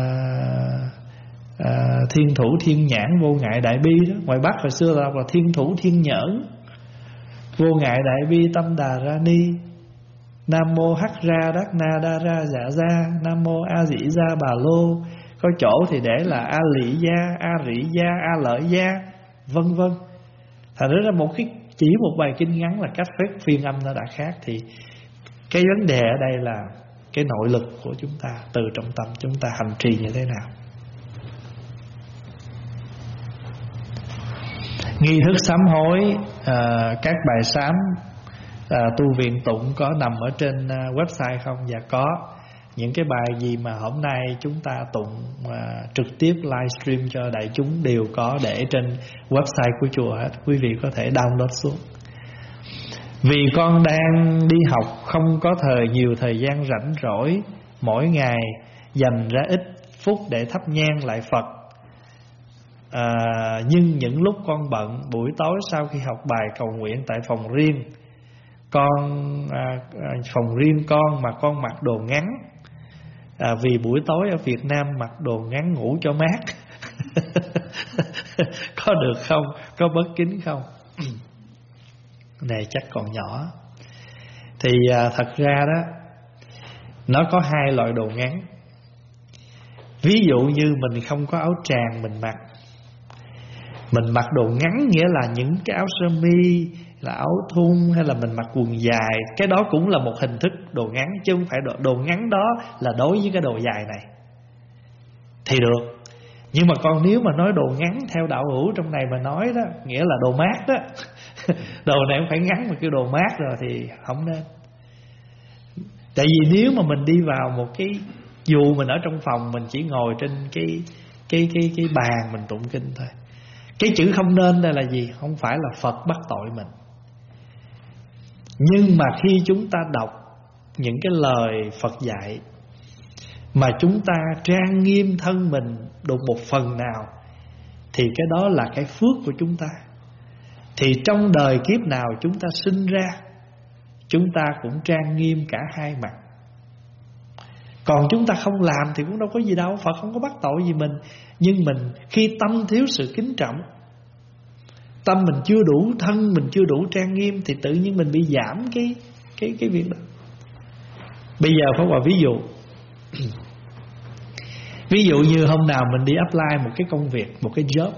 à, Thiên thủ thiên nhãn vô ngại đại bi đó. Ngoài Bắc hồi xưa là đọc là thiên thủ thiên nhẫn vô ngại đại bi tâm đà ra ni. Nam mô hắc ra đắc na đa ra dạ ra. Nam mô a dĩ gia bà lô. Có chỗ thì để là a lị gia, a rị gia, a lợi gia, vân vân. Thành ra một cái chỉ một bài kinh ngắn là cách phép phiên âm nó đã khác. Thì cái vấn đề ở đây là cái nội lực của chúng ta, từ trong tâm chúng ta hành trì như thế nào. Nghi thức sám hối, à, các bài sám à, tu viện tụng có nằm ở trên à, website không? Dạ có. Những cái bài gì mà hôm nay chúng ta tụng à, trực tiếp livestream cho đại chúng đều có để trên website của chùa hết. Quý vị có thể download xuống. Vì con đang đi học, không có thời nhiều thời gian rảnh rỗi, mỗi ngày dành ra ít phút để thắp nhang lại Phật. À, nhưng những lúc con bận, buổi tối sau khi học bài cầu nguyện tại phòng riêng, con à, phòng riêng con mà con mặc đồ ngắn, à, vì buổi tối ở Việt Nam mặc đồ ngắn ngủ cho mát. Có được không? Có bất kính không? Này chắc còn nhỏ. Thì à, thật ra đó, nó có hai loại đồ ngắn. Ví dụ như mình không có áo tràng mình mặc, mình mặc đồ ngắn, nghĩa là những cái áo sơ mi, là áo thun, hay là mình mặc quần dài, cái đó cũng là một hình thức đồ ngắn, chứ không phải đồ, đồ ngắn đó là đối với cái đồ dài này thì được. Nhưng mà còn nếu mà nói đồ ngắn theo đạo hữu trong này mà nói đó, nghĩa là đồ mát đó. Đồ này không phải ngắn mà kêu đồ mát rồi thì không nên. Tại vì nếu mà mình đi vào một cái, dù mình ở trong phòng, mình chỉ ngồi trên cái cái cái cái bàn mình tụng kinh thôi. Cái chữ không nên đây là gì? Không phải là Phật bắt tội mình, nhưng mà khi chúng ta đọc những cái lời Phật dạy mà chúng ta trang nghiêm thân mình được một phần nào, thì cái đó là cái phước của chúng ta. Thì trong đời kiếp nào chúng ta sinh ra, chúng ta cũng trang nghiêm cả hai mặt. Còn chúng ta không làm thì cũng đâu có gì đâu, Phật không có bắt tội gì mình. Nhưng mình khi tâm thiếu sự kính trọng, tâm mình chưa đủ, thân mình chưa đủ trang nghiêm, thì tự nhiên mình bị giảm cái cái cái việc đó. Bây giờ Pháp Hòa ví dụ. Ví dụ như hôm nào mình đi apply một cái công việc, một cái job,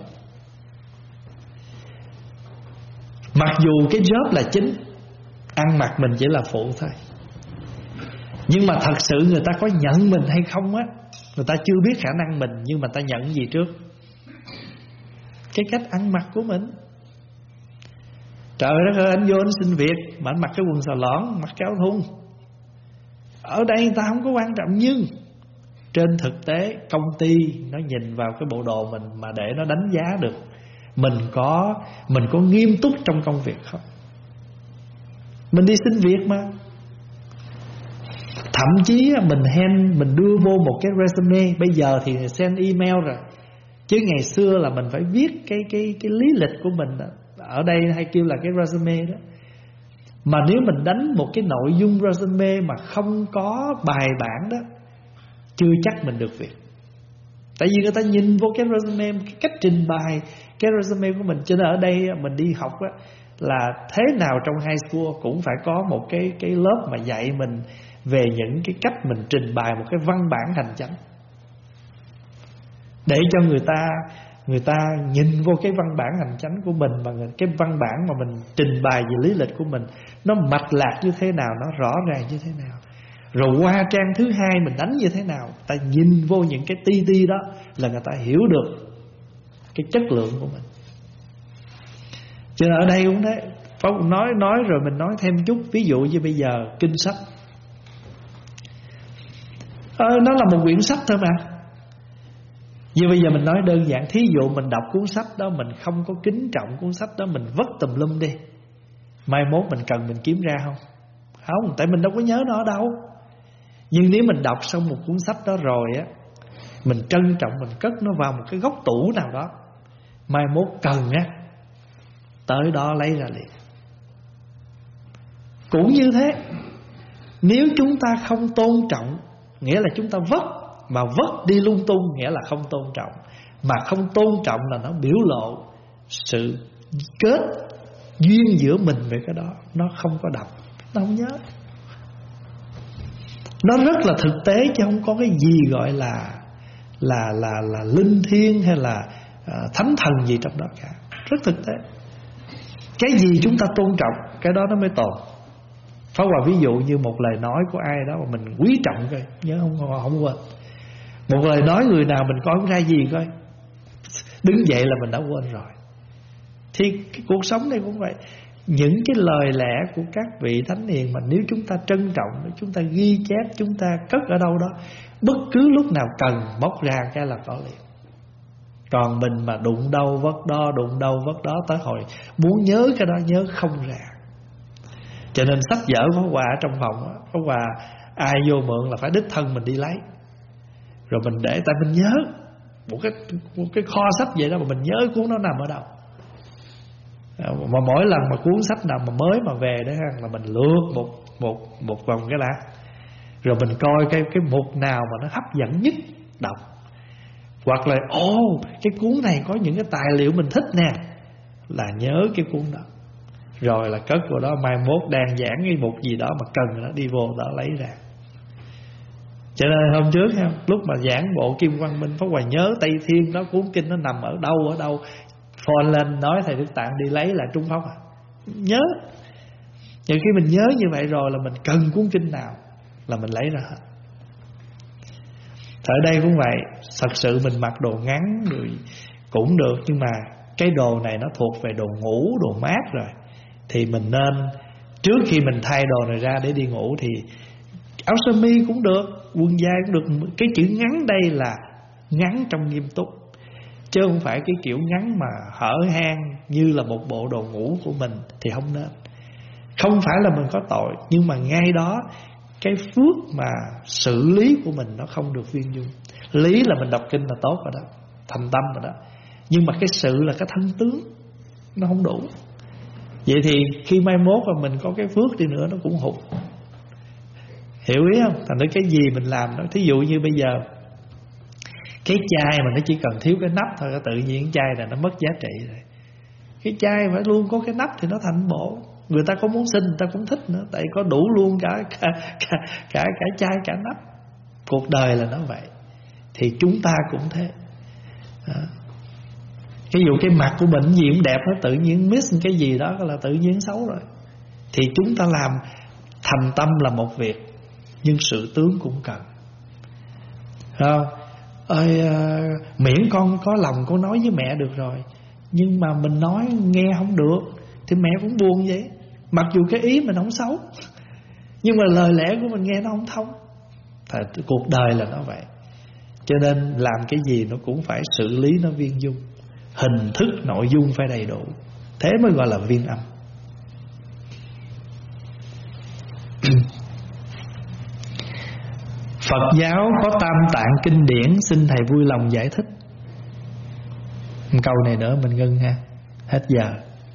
mặc dù cái job là chính, ăn mặc mình chỉ là phụ thôi, nhưng mà thật sự người ta có nhận mình hay không á, người ta chưa biết khả năng mình, nhưng mà ta nhận gì trước? Cái cách ăn mặc của mình. Trời đất ơi, anh vô anh xin việc mà anh mặc cái quần xà lõn, mặc cái áo thun. Ở đây người ta không có quan trọng, nhưng trên thực tế công ty nó nhìn vào cái bộ đồ mình mà để nó đánh giá được mình có mình có nghiêm túc trong công việc không. Mình đi xin việc mà, thậm chí mình hand mình đưa vô một cái resume. Bây giờ thì send email rồi, chứ ngày xưa là mình phải viết cái cái cái lý lịch của mình đó. Ở đây hay kêu là cái resume đó. Mà nếu mình đánh một cái nội dung resume mà không có bài bản đó, chưa chắc mình được việc. Tại vì người ta nhìn vô cái resume, cái cách trình bày cái resume của mình. Cho nên ở đây mình đi học á, là thế nào trong high school cũng phải có một cái cái lớp mà dạy mình về những cái cách mình trình bày một cái văn bản hành chánh, để cho người ta người ta nhìn vô cái văn bản hành chánh của mình, và cái văn bản mà mình trình bày về lý lịch của mình nó mạch lạc như thế nào, nó rõ ràng như thế nào. Rồi qua trang thứ hai mình đánh như thế nào, ta nhìn vô những cái ti ti đó là người ta hiểu được cái chất lượng của mình. Cho nên ở đây cũng thế, Pháp cũng nói nói rồi mình nói thêm chút. Ví dụ như bây giờ kinh sách, ờ, nó là một quyển sách thôi mà. Như bây giờ mình nói đơn giản, thí dụ mình đọc cuốn sách đó, mình không có kính trọng cuốn sách đó, mình vất tùm lum đi, mai mốt mình cần mình kiếm ra không? Không, tại mình đâu có nhớ nó ở đâu. Nhưng nếu mình đọc xong một cuốn sách đó rồi á, mình trân trọng, mình cất nó vào một cái góc tủ nào đó, mai mốt cần á, tới đó lấy ra liền. Cũng như thế, nếu chúng ta không tôn trọng, nghĩa là chúng ta vất, mà vất đi lung tung nghĩa là không tôn trọng. Mà không tôn trọng là nó biểu lộ sự kết duyên giữa mình với cái đó. Nó không có đọc, nó không nhớ. Nó rất là thực tế, chứ không có cái gì gọi là Là là là linh thiêng hay là uh, thánh thần gì trong đó cả. Rất thực tế. Cái gì chúng ta tôn trọng, cái đó nó mới tồn. Pháp Hòa ví dụ như một lời nói của ai đó mà mình quý trọng coi, nhớ không, không quên. Một lời nói người nào mình coi không ra gì coi, đứng dậy là mình đã quên rồi. Thì cái cuộc sống này cũng vậy. Những cái lời lẽ của các vị thánh hiền mà nếu chúng ta trân trọng, chúng ta ghi chép, chúng ta cất ở đâu đó, bất cứ lúc nào cần móc ra cái là có liền. Còn mình mà đụng đâu vất đó, đụng đâu vất đó, tới hồi muốn nhớ cái đó nhớ không ra. Cho nên sách vở Pháp Hòa ở trong phòng, Pháp Hòa ai vô mượn là phải đích thân mình đi lấy, rồi mình để, tại mình nhớ một cái một cái kho sách vậy đó, mà mình nhớ cuốn nó nằm ở đâu. Mà mỗi lần mà cuốn sách nào mà mới mà về đó là mình lướt một một một vòng cái đã, rồi mình coi cái cái mục nào mà nó hấp dẫn nhất đọc. Hoặc là ồ cái cuốn này có những cái tài liệu mình thích nè, là nhớ cái cuốn đó, rồi là cất vào đó, mai mốt đang giảng cái mục gì đó mà cần nó đi vô đó lấy ra. Cho nên hôm trước ha, lúc mà giảng bộ Kim Quang Minh, Pháp Hòa nhớ Tây Thiên đó, cuốn kinh nó nằm ở đâu ở đâu, phone lên nói thầy Đức Tạng đi lấy lại Trung Pháp à. Nhớ. Và khi mình nhớ như vậy rồi là mình cần cuốn kinh nào là mình lấy ra hết. Ở đây cũng vậy, thật sự mình mặc đồ ngắn rồi cũng được, nhưng mà cái đồ này nó thuộc về đồ ngủ, đồ mát rồi, thì mình nên trước khi mình thay đồ này ra để đi ngủ thì áo sơ mi cũng được, quần dài cũng được. Cái chữ ngắn đây là ngắn trong nghiêm túc, chứ không phải cái kiểu ngắn mà hở hang như là một bộ đồ ngủ của mình thì không nên. Không phải là mình có tội, nhưng mà ngay đó cái phước mà xử lý của mình nó không được viên dung. Lý là mình đọc kinh là tốt rồi đó, thành tâm rồi đó, nhưng mà cái sự là cái thân tướng nó không đủ. Vậy thì khi mai mốt mà mình có cái phước đi nữa nó cũng hụt. Hiểu ý không? Thành ra cái gì mình làm đó, thí dụ như bây giờ cái chai mà nó chỉ cần thiếu cái nắp thôi, tự nhiên cái chai này nó mất giá trị rồi. Cái chai phải luôn có cái nắp thì nó thành bộ. Người ta có muốn xin người ta cũng thích nữa, tại có đủ luôn cả cả cả cả, cả chai cả nắp. Cuộc đời là nó vậy. Thì chúng ta cũng thế. Đó. Ví dụ cái mặt của mình gì cũng đẹp, nó tự nhiên miss cái gì đó là tự nhiên xấu rồi. Thì chúng ta làm thành tâm là một việc, nhưng sự tướng cũng cần. Không? Ơi, miễn con có lòng con nói với mẹ được rồi, nhưng mà mình nói nghe không được, thì mẹ cũng buồn vậy. Mặc dù cái ý mình không xấu, nhưng mà lời lẽ của mình nghe nó không thông. Thật, cuộc đời là nó vậy. Cho nên làm cái gì nó cũng phải xử lý nó viên dung, hình thức nội dung phải đầy đủ, thế mới gọi là viên âm. Phật giáo có tam tạng kinh điển, xin thầy vui lòng giải thích. Một câu này nữa mình ngưng ha, hết giờ.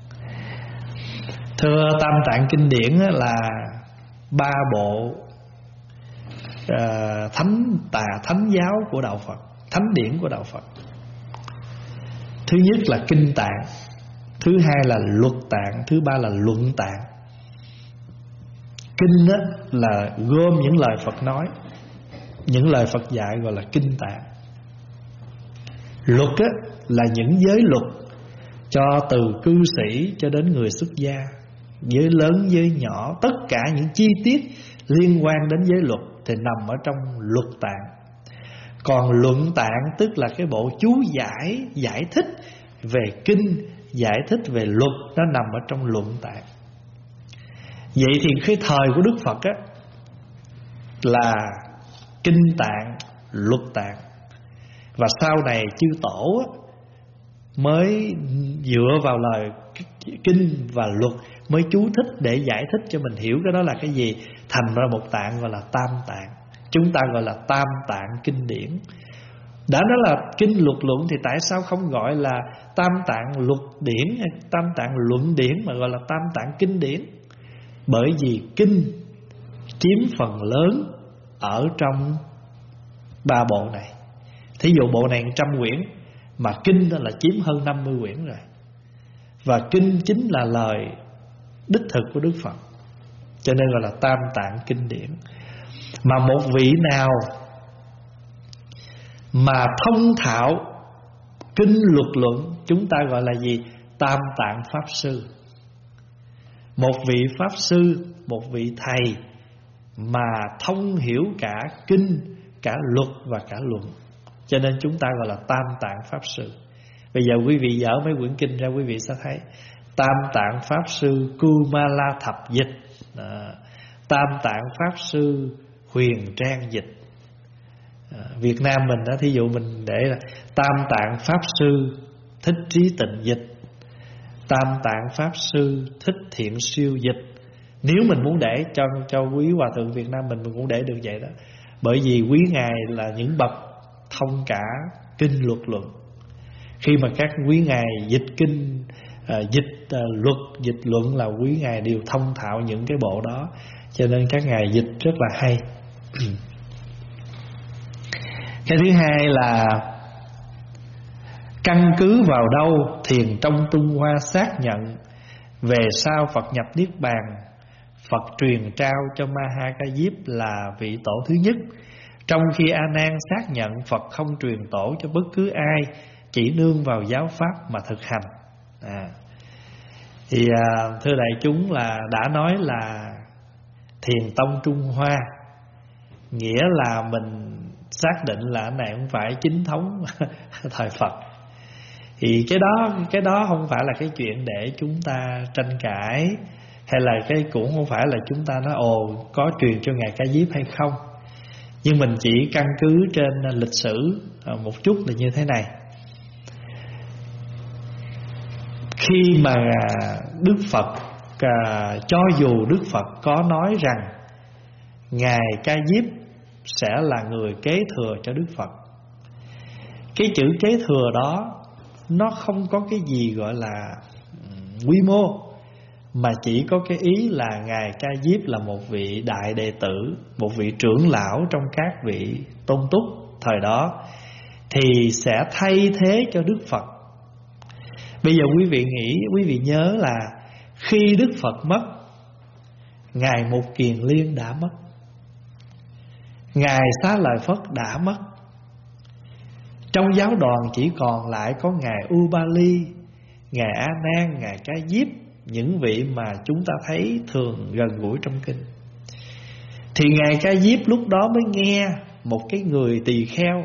Thưa, tam tạng kinh điển là ba bộ uh, thánh tà thánh giáo của đạo Phật, thánh điển của đạo Phật. Thứ nhất là kinh tạng, thứ hai là luật tạng, thứ ba là luận tạng. Kinh đó là gom những lời Phật nói, những lời Phật dạy gọi là kinh tạng. Luật á, là những giới luật cho từ cư sĩ cho đến người xuất gia, giới lớn giới nhỏ, tất cả những chi tiết liên quan đến giới luật thì nằm ở trong luật tạng. Còn luận tạng tức là cái bộ chú giải, giải thích về kinh, giải thích về luật, nó nằm ở trong luận tạng. Vậy thì cái thời của Đức Phật á là kinh tạng, luật tạng. Và sau này chư tổ á, mới dựa vào lời kinh và luật mới chú thích để giải thích cho mình hiểu cái đó là cái gì, thành ra một tạng gọi là tam tạng. Chúng ta gọi là tam tạng kinh điển. Đã nói là kinh luật luận thì tại sao không gọi là tam tạng luật điển hay tam tạng luận điển mà gọi là tam tạng kinh điển? Bởi vì kinh chiếm phần lớn ở trong ba bộ này. Thí dụ bộ này một trăm quyển, mà kinh đó là chiếm hơn năm mươi quyển rồi. Và kinh chính là lời đích thực của Đức Phật, cho nên gọi là tam tạng kinh điển. Mà một vị nào mà thông thạo kinh luật luận, chúng ta gọi là gì? Tam tạng pháp sư. Một vị pháp sư, một vị thầy mà thông hiểu cả kinh, cả luật và cả luận, cho nên chúng ta gọi là tam tạng pháp sư. Bây giờ quý vị dở mấy quyển kinh ra, quý vị sẽ thấy tam tạng pháp sư Kumala thập dịch, à, tam tạng pháp sư Huyền Trang dịch. à, Việt Nam mình đó, thí dụ mình để là tam tạng pháp sư Thích Trí Tịnh dịch, tam tạng pháp sư Thích Thiện Siêu dịch. Nếu mình muốn để cho cho quý hòa thượng Việt Nam mình mình cũng để được vậy đó. Bởi vì quý ngài là những bậc thông cả kinh luật luận. Khi mà các quý ngài dịch kinh, uh, dịch uh, luật, dịch luận là quý ngài đều thông thạo những cái bộ đó, cho nên các ngài dịch rất là hay. Cái thứ hai là căn cứ vào đâu thiền trong tung hoa xác nhận về sau Phật nhập Niết Bàn, Phật truyền trao cho Ma Ha Ca Diếp là vị tổ thứ nhất, trong khi A Nan xác nhận Phật không truyền tổ cho bất cứ ai, chỉ nương vào giáo pháp mà thực hành. à, Thì à, thưa đại chúng, là đã nói là thiền tông Trung Hoa, nghĩa là mình xác định là cái này không phải chính thống thời Phật. Thì cái đó cái đó không phải là cái chuyện để chúng ta tranh cãi, hay là cái cũng không phải là chúng ta nói ồ có truyền cho Ngài Ca Diếp hay không. Nhưng mình chỉ căn cứ trên lịch sử một chút là như thế này. Khi mà Đức Phật, cho dù Đức Phật có nói rằng Ngài Ca Diếp sẽ là người kế thừa cho Đức Phật, cái chữ kế thừa đó nó không có cái gì gọi là quy mô, mà chỉ có cái ý là Ngài Ca Diếp là một vị đại đệ tử, một vị trưởng lão trong các vị tôn túc thời đó, thì sẽ thay thế cho Đức Phật. Bây giờ quý vị nghĩ, quý vị nhớ là khi Đức Phật mất, Ngài Một Kiền Liên đã mất, Ngài Xá Lợi Phất đã mất. Trong giáo đoàn chỉ còn lại có Ngài Ubali, Ngài A Nan, Ngài Ca Diếp, những vị mà chúng ta thấy thường gần gũi trong kinh. Thì Ngài Ca Diếp lúc đó mới nghe một cái người tỳ kheo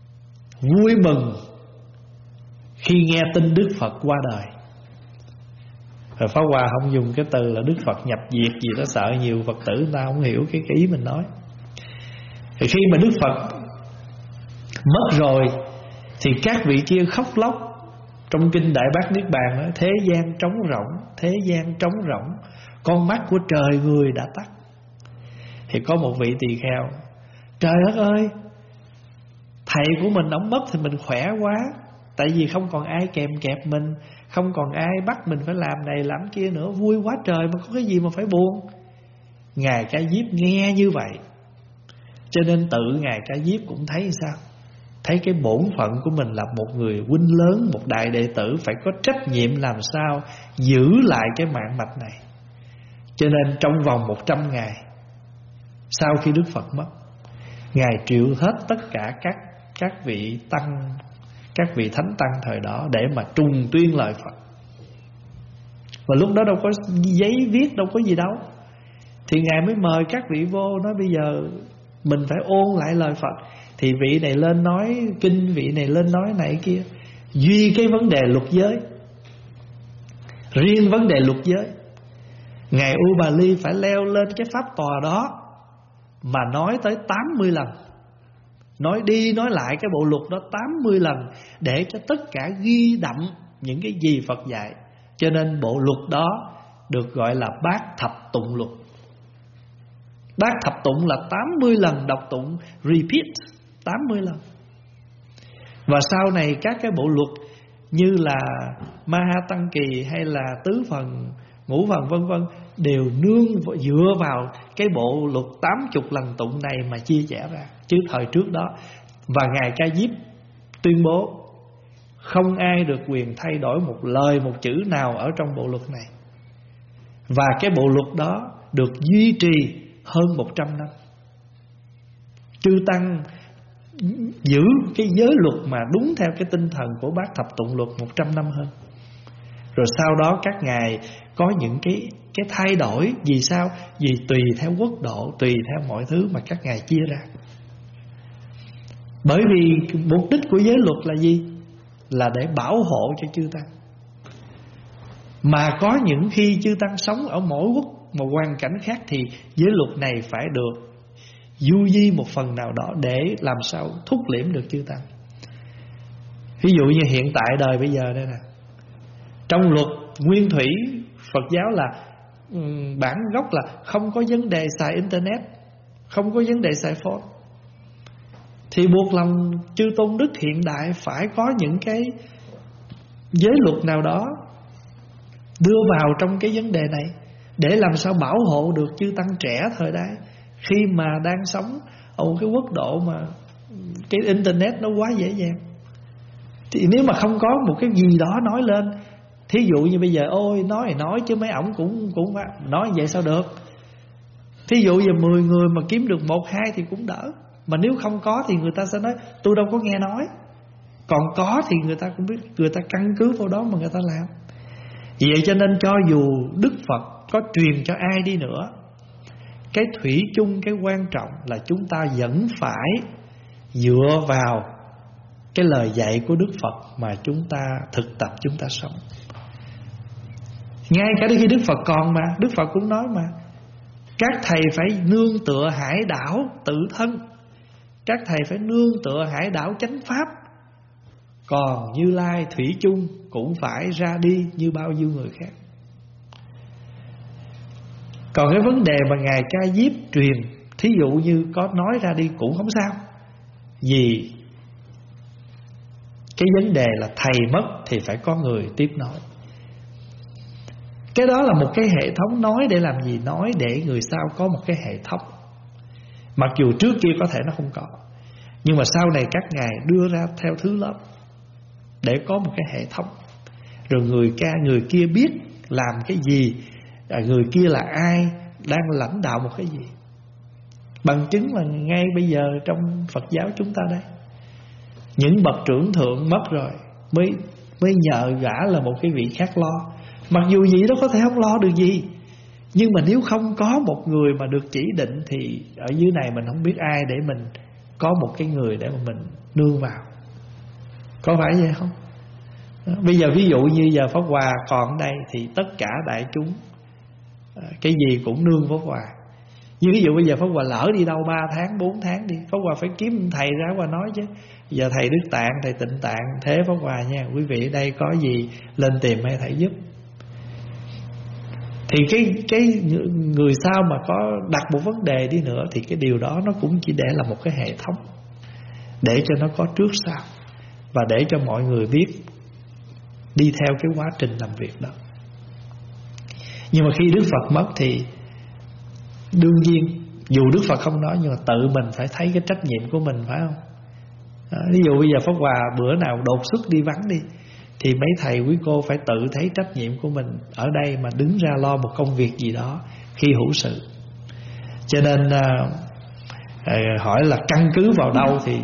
vui mừng khi nghe tin Đức Phật qua đời. Rồi Pháp Hòa không dùng cái từ là Đức Phật nhập diệt gì đó, sợ nhiều Phật tử người ta không hiểu cái, cái ý mình nói. Thì khi mà Đức Phật mất rồi thì các vị kia khóc lóc. Trong kinh Đại Bát Niết Bàn nói, thế gian trống rỗng, thế gian trống rỗng, con mắt của trời người đã tắt. Thì có một vị tỳ kheo, trời đất ơi, thầy của mình ổng mất thì mình khỏe quá, tại vì không còn ai kèm kẹp mình, không còn ai bắt mình phải làm này làm kia nữa, vui quá trời, mà có cái gì mà phải buồn. Ngài Ca Diếp nghe như vậy, cho nên tự Ngài Ca Diếp cũng thấy sao? Thấy cái bổn phận của mình là một người huynh lớn, một đại đệ tử, phải có trách nhiệm làm sao giữ lại cái mạng mạch này. Cho nên trong vòng một trăm ngày sau khi Đức Phật mất, Ngài triệu hết tất cả các các vị tăng, các vị thánh tăng thời đó để mà trùng tuyên lời Phật. Và lúc đó đâu có giấy viết, đâu có gì đâu. Thì Ngài mới mời các vị vô, nói bây giờ mình phải ôn lại lời Phật. Thì vị này lên nói kinh, vị này lên nói này kia. Duy cái vấn đề luật giới, riêng vấn đề luật giới, Ngài Ubali phải leo lên cái pháp tòa đó mà nói tới tám mươi lần, nói đi nói lại cái bộ luật đó tám mươi lần, để cho tất cả ghi đậm những cái gì Phật dạy. Cho nên bộ luật đó được gọi là Bát Thập Tụng Luật. Bát Thập Tụng là tám mươi lần đọc tụng, repeat tám mươi lần. Và sau này các cái bộ luật như là Maha Tăng Kỳ hay là Tứ Phần, Ngũ Phần vân vân đều nương dựa vào cái bộ luật tám mươi lần tụng này mà chia sẻ ra. Chứ thời trước đó, và Ngài Ca Diếp tuyên bố không ai được quyền thay đổi một lời một chữ nào ở trong bộ luật này. Và cái bộ luật đó được duy trì hơn một trăm năm. Chư Tăng giữ cái giới luật mà đúng theo cái tinh thần của Bát Thập Tụng Luật một trăm năm hơn. Rồi sau đó các ngài có những cái cái thay đổi. Vì sao? Vì tùy theo quốc độ, tùy theo mọi thứ mà các ngài chia ra. Bởi vì mục đích của giới luật là gì? Là để bảo hộ cho chư Tăng. Mà có những khi chư Tăng sống ở mỗi quốc một hoàn cảnh khác thì giới luật này phải được du di một phần nào đó để làm sao thúc liễm được chư Tăng. Ví dụ như hiện tại đời bây giờ đây nè, trong luật nguyên thủy Phật giáo là um, bản gốc là không có vấn đề xài internet, không có vấn đề xài phone. Thì buộc lòng chư tôn đức hiện đại phải có những cái giới luật nào đó đưa vào trong cái vấn đề này, để làm sao bảo hộ được chư Tăng trẻ thời đại khi mà đang sống ở một cái quốc độ mà cái internet nó quá dễ dàng. Thì nếu mà không có một cái gì đó nói lên, thí dụ như bây giờ ôi nói thì nói chứ mấy ổng cũng cũng nói vậy sao được. Thí dụ giờ mười người mà kiếm được một hai thì cũng đỡ. Mà nếu không có thì người ta sẽ nói tôi đâu có nghe nói. Còn có thì người ta cũng biết, người ta căn cứ vào đó mà người ta làm. Vậy cho nên cho dù Đức Phật có truyền cho ai đi nữa, cái thủy chung, cái quan trọng là chúng ta vẫn phải dựa vào cái lời dạy của Đức Phật mà chúng ta thực tập, chúng ta sống. Ngay cả khi Đức Phật còn mà, Đức Phật cũng nói mà, các thầy phải nương tựa hải đảo tự thân, các thầy phải nương tựa hải đảo chánh pháp. Còn Như Lai thủy chung cũng phải ra đi như bao nhiêu người khác. Còn cái vấn đề mà Ngài Ca Diếp truyền, thí dụ như có nói ra đi cũng không sao, vì cái vấn đề là thầy mất thì phải có người tiếp nói. Cái đó là một cái hệ thống. Nói để làm gì? Nói để người sau có một cái hệ thống. Mặc dù trước kia có thể nó không có, nhưng mà sau này các ngài đưa ra theo thứ lớp để có một cái hệ thống. Rồi người ca người kia biết làm cái gì, người kia là ai, đang lãnh đạo một cái gì. Bằng chứng là ngay bây giờ trong Phật giáo chúng ta đây, những bậc trưởng thượng mất rồi mới mới nhờ gã là một cái vị khác lo. Mặc dù vậy đó có thể không lo được gì, nhưng mà nếu không có một người mà được chỉ định thì ở dưới này mình không biết ai để mình có một cái người để mà mình nương vào. Có phải vậy không? Bây giờ ví dụ như giờ Pháp Hòa còn ở đây thì tất cả đại chúng cái gì cũng nương Pháp Hòa. Như ví dụ bây giờ Pháp Hòa lỡ đi đâu ba tháng, bốn tháng đi, Pháp Hòa phải kiếm thầy ra Hòa nói chứ. Giờ thầy Đức Tạng, thầy Tịnh Tạng thế Pháp Hòa nha, quý vị ở đây có gì lên tìm hay thầy giúp. Thì cái cái người sao mà có đặt một vấn đề đi nữa thì cái điều đó nó cũng chỉ để là một cái hệ thống, để cho nó có trước sau, và để cho mọi người biết đi theo cái quá trình làm việc đó. Nhưng mà khi Đức Phật mất thì đương nhiên, dù Đức Phật không nói nhưng mà tự mình phải thấy cái trách nhiệm của mình, phải không? Đó, ví dụ bây giờ Pháp Hòa bữa nào đột xuất đi vắng đi, thì mấy thầy quý cô phải tự thấy trách nhiệm của mình ở đây mà đứng ra lo một công việc gì đó khi hữu sự. Cho nên à, à, hỏi là căn cứ vào đâu thì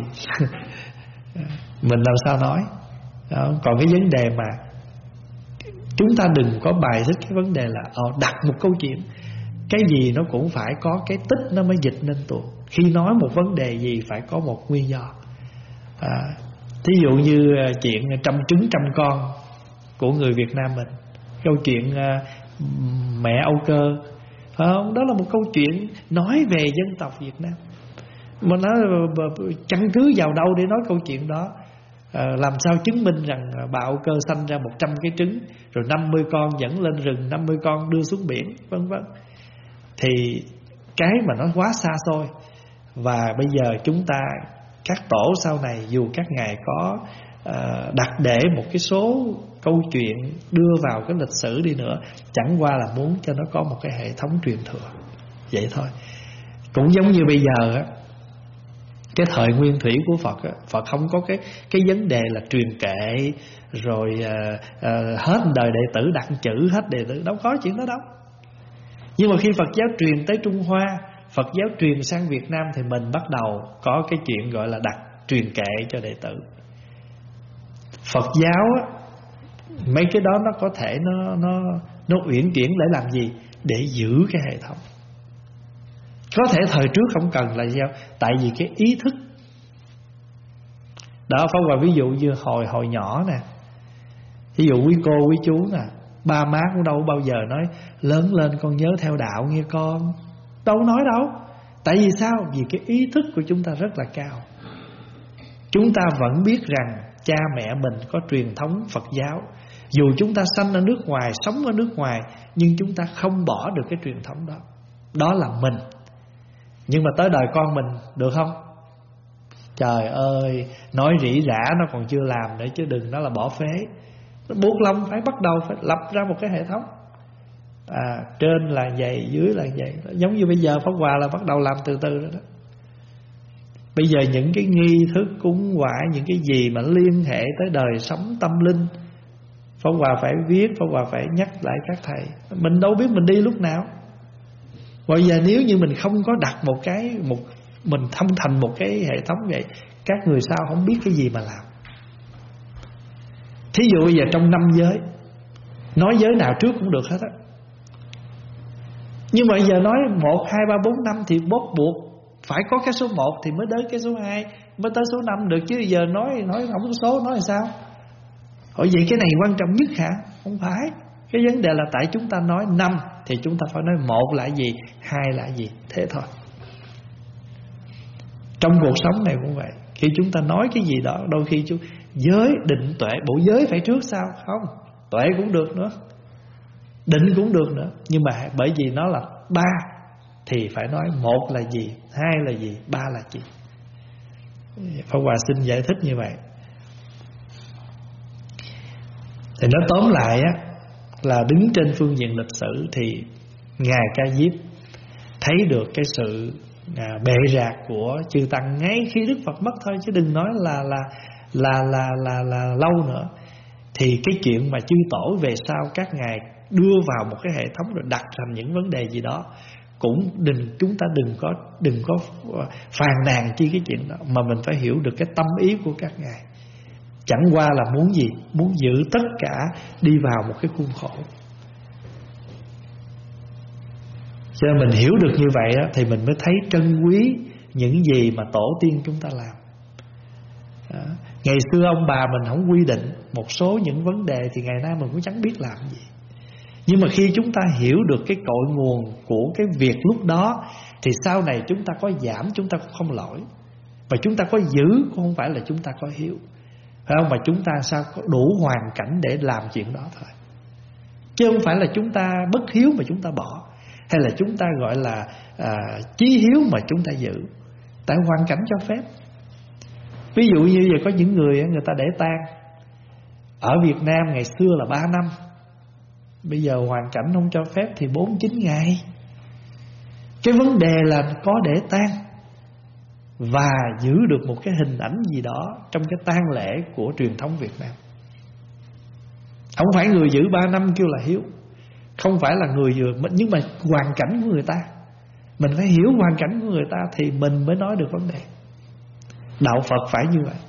mình làm sao nói đó. Còn cái vấn đề mà chúng ta đừng có bài xích cái vấn đề là đặt một câu chuyện, cái gì nó cũng phải có cái tích nó mới dịch nên tuồng. Khi nói một vấn đề gì phải có một nguyên do. à, Thí dụ như chuyện trăm trứng trăm con của người Việt Nam mình, câu chuyện mẹ Âu Cơ, phải không? Đó là một câu chuyện nói về dân tộc Việt Nam. Mà nó căn cứ vào đâu để nói câu chuyện đó? à, Làm sao chứng minh rằng bà Âu Cơ sanh ra một trăm cái trứng, rồi năm mươi con dẫn lên rừng, năm mươi con đưa xuống biển, vân vân. Thì cái mà nó quá xa xôi. Và bây giờ chúng ta, các tổ sau này, dù các ngài có uh, đặt để một cái số câu chuyện đưa vào cái lịch sử đi nữa, chẳng qua là muốn cho nó có một cái hệ thống truyền thừa, vậy thôi. Cũng giống như bây giờ á, cái thời nguyên thủy của Phật á, Phật không có cái cái vấn đề là truyền kệ rồi uh, uh, hết đời đệ tử đặt chữ, hết đệ tử, đâu có chuyện đó đâu. Nhưng mà khi Phật giáo truyền tới Trung Hoa, Phật giáo truyền sang Việt Nam thì mình bắt đầu có cái chuyện gọi là đặt truyền kệ cho đệ tử. Phật giáo á, mấy cái đó nó có thể nó nó nó uyển chuyển để làm gì? Để giữ cái hệ thống. Có thể thời trước không cần là sao? Tại vì cái ý thức đó. Pháp Hòa ví dụ như hồi hồi nhỏ nè, ví dụ quý cô quý chú nè, ba má cũng đâu bao giờ nói lớn lên con nhớ theo đạo nghe con, đâu nói đâu. Tại vì sao? Vì cái ý thức của chúng ta rất là cao. Chúng ta vẫn biết rằng cha mẹ mình có truyền thống Phật giáo. Dù chúng ta sanh ở nước ngoài, sống ở nước ngoài, nhưng chúng ta không bỏ được cái truyền thống đó. Đó là mình. Nhưng mà tới đời con mình được không? Trời ơi, nói rỉ rả nó còn chưa làm nữa, chứ đừng nói là bỏ phế. Buộc lòng phải bắt đầu phải lập ra một cái hệ thống. À, trên là vậy, dưới là vậy. Giống như bây giờ Pháp Hòa là bắt đầu làm từ từ đó, đó. Bây giờ những cái nghi thức cúng quả, những cái gì mà liên hệ tới đời sống tâm linh, Pháp Hòa phải viết, Pháp Hòa phải nhắc lại các thầy. Mình đâu biết mình đi lúc nào. Bây giờ nếu như mình không có đặt một cái một mình thông thành một cái hệ thống vậy, các người sau không biết cái gì mà làm. Thí dụ bây giờ trong năm giới, nói giới nào trước cũng được hết á. Nhưng mà bây giờ nói một, hai, ba, bốn, năm thì bóp buộc phải có cái số một thì mới đến cái số hai, mới tới số năm được. Chứ bây giờ nói nói không có số nói là sao? Hỏi vậy cái này quan trọng nhất hả? Không phải. Cái vấn đề là tại chúng ta nói năm thì chúng ta phải nói một là gì, hai là gì, thế thôi. Trong cuộc sống này cũng vậy. Khi chúng ta nói cái gì đó, đôi khi chúng giới, định, tuệ, bộ giới phải trước sao? Không, tuệ cũng được nữa, định cũng được nữa. Nhưng mà bởi vì nó là ba thì phải nói một là gì, hai là gì, ba là gì. Pháp Hòa xin giải thích như vậy. Thì nó tóm lại á, là đứng trên phương diện lịch sử thì Ngài Ca Diếp thấy được cái sự à, bệ rạc của chư tăng ngay khi Đức Phật mất thôi, chứ đừng nói là là là là là, là lâu nữa. Thì cái chuyện mà chư tổ về sau các ngài đưa vào một cái hệ thống rồi đặt thành những vấn đề gì đó, cũng đừng chúng ta đừng có đừng có phàn nàn chi cái chuyện đó, mà mình phải hiểu được cái tâm ý của các ngài. Chẳng qua là muốn gì? Muốn giữ tất cả đi vào một cái khuôn khổ. Cho nên mình hiểu được như vậy đó, thì mình mới thấy trân quý những gì mà tổ tiên chúng ta làm đó. Ngày xưa ông bà mình không quy định một số những vấn đề thì ngày nay mình cũng chẳng biết làm gì. Nhưng mà khi chúng ta hiểu được cái cội nguồn của cái việc lúc đó thì sau này chúng ta có giảm chúng ta cũng không lỗi, và chúng ta có giữ cũng không phải là chúng ta có hiếu, phải không? Mà chúng ta sao có đủ hoàn cảnh để làm chuyện đó thôi, chứ không phải là chúng ta bất hiếu mà chúng ta bỏ, hay là chúng ta gọi là à, chí hiếu mà chúng ta giữ. Tại hoàn cảnh cho phép. Ví dụ như giờ có những người người ta để tang. Ở Việt Nam ngày xưa là ba năm, bây giờ hoàn cảnh không cho phép thì bốn chín ngày. Cái vấn đề là có để tang và giữ được một cái hình ảnh gì đó trong cái tang lễ của truyền thống Việt Nam. Không phải người giữ ba năm kêu là hiếu, không phải là người vừa, nhưng mà hoàn cảnh của người ta, mình phải hiểu hoàn cảnh của người ta thì mình mới nói được vấn đề. Đạo Phật phải như vậy.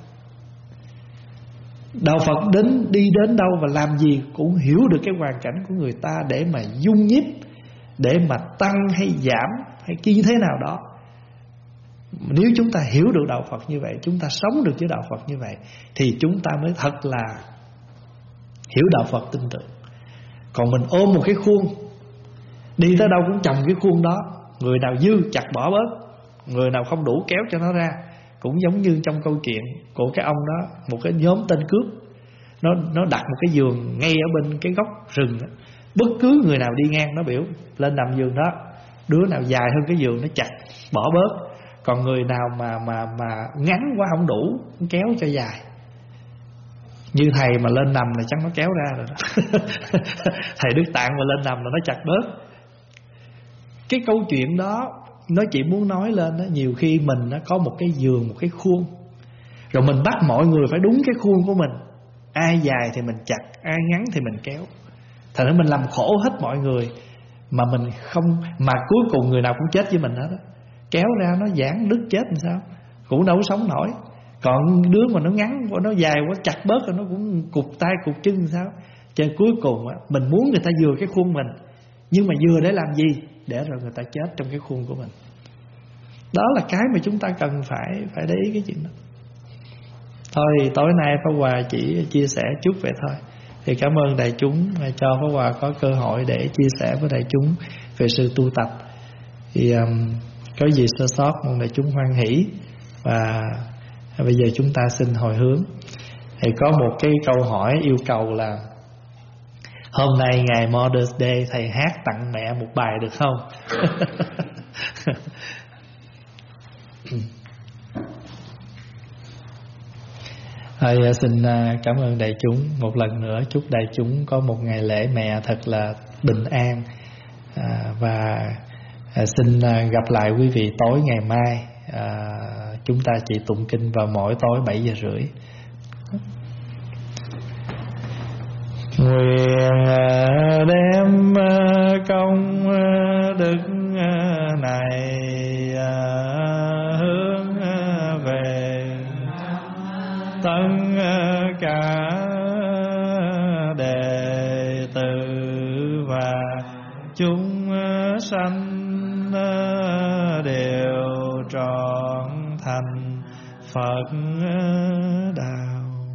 Đạo Phật đến đi đến đâu và làm gì cũng hiểu được cái hoàn cảnh của người ta để mà dung nhiếp, để mà tăng hay giảm hay như thế nào đó. Nếu chúng ta hiểu được đạo Phật như vậy, chúng ta sống được với đạo Phật như vậy, thì chúng ta mới thật là hiểu đạo Phật tin tưởng. Còn mình ôm một cái khuôn, đi tới đâu cũng chồng cái khuôn đó, người nào dư chặt bỏ bớt, người nào không đủ kéo cho nó ra. Cũng giống như trong câu chuyện của cái ông đó, một cái nhóm tên cướp, Nó nó đặt một cái giường ngay ở bên cái góc rừng đó. Bất cứ người nào đi ngang nó biểu lên nằm giường đó, đứa nào dài hơn cái giường nó chặt bỏ bớt, còn người nào mà mà mà ngắn quá không đủ kéo cho dài. Như thầy mà lên nằm là chắc nó kéo ra rồi đó. Thầy Đức Tạng mà lên nằm là nó chặt bớt. Cái câu chuyện đó nó chỉ muốn nói lên đó, nhiều khi mình nó có một cái giường, một cái khuôn, rồi mình bắt mọi người phải đúng cái khuôn của mình. Ai dài thì mình chặt, ai ngắn thì mình kéo. Thành ra mình làm khổ hết mọi người, mà mình không, mà cuối cùng người nào cũng chết với mình hết đó. Kéo ra nó giãn đứt chết làm sao, cũng đâu sống nổi. Còn đứa mà nó ngắn, nó dài quá chặt bớt rồi nó cũng cụt tay cụt chân làm sao. Cho cuối cùng á, mình muốn người ta vừa cái khuôn mình, nhưng mà vừa để làm gì? Để rồi người ta chết trong cái khuôn của mình. Đó là cái mà chúng ta cần phải phải để ý cái chuyện đó. Thôi tối nay Pháp Hòa chỉ chia sẻ chút vậy thôi. Thì cảm ơn đại chúng cho Pháp Hòa có cơ hội để chia sẻ với đại chúng về sự tu tập. Thì um, có gì sơ sót mong đại chúng hoan hỷ. Và bây giờ chúng ta xin hồi hướng. Thì có một cái câu hỏi yêu cầu là hôm nay ngày Mother's Day, thầy hát tặng mẹ một bài được không? Thôi xin cảm ơn đại chúng một lần nữa. Chúc đại chúng có một ngày lễ mẹ thật là bình an. à, Và à, xin gặp lại quý vị tối ngày mai. à, Chúng ta chỉ tụng kinh vào mỗi tối bảy giờ rưỡi. Nguyện đem công đức này hướng về tất cả đệ tử và chúng sanh đều trọn thành Phật đạo.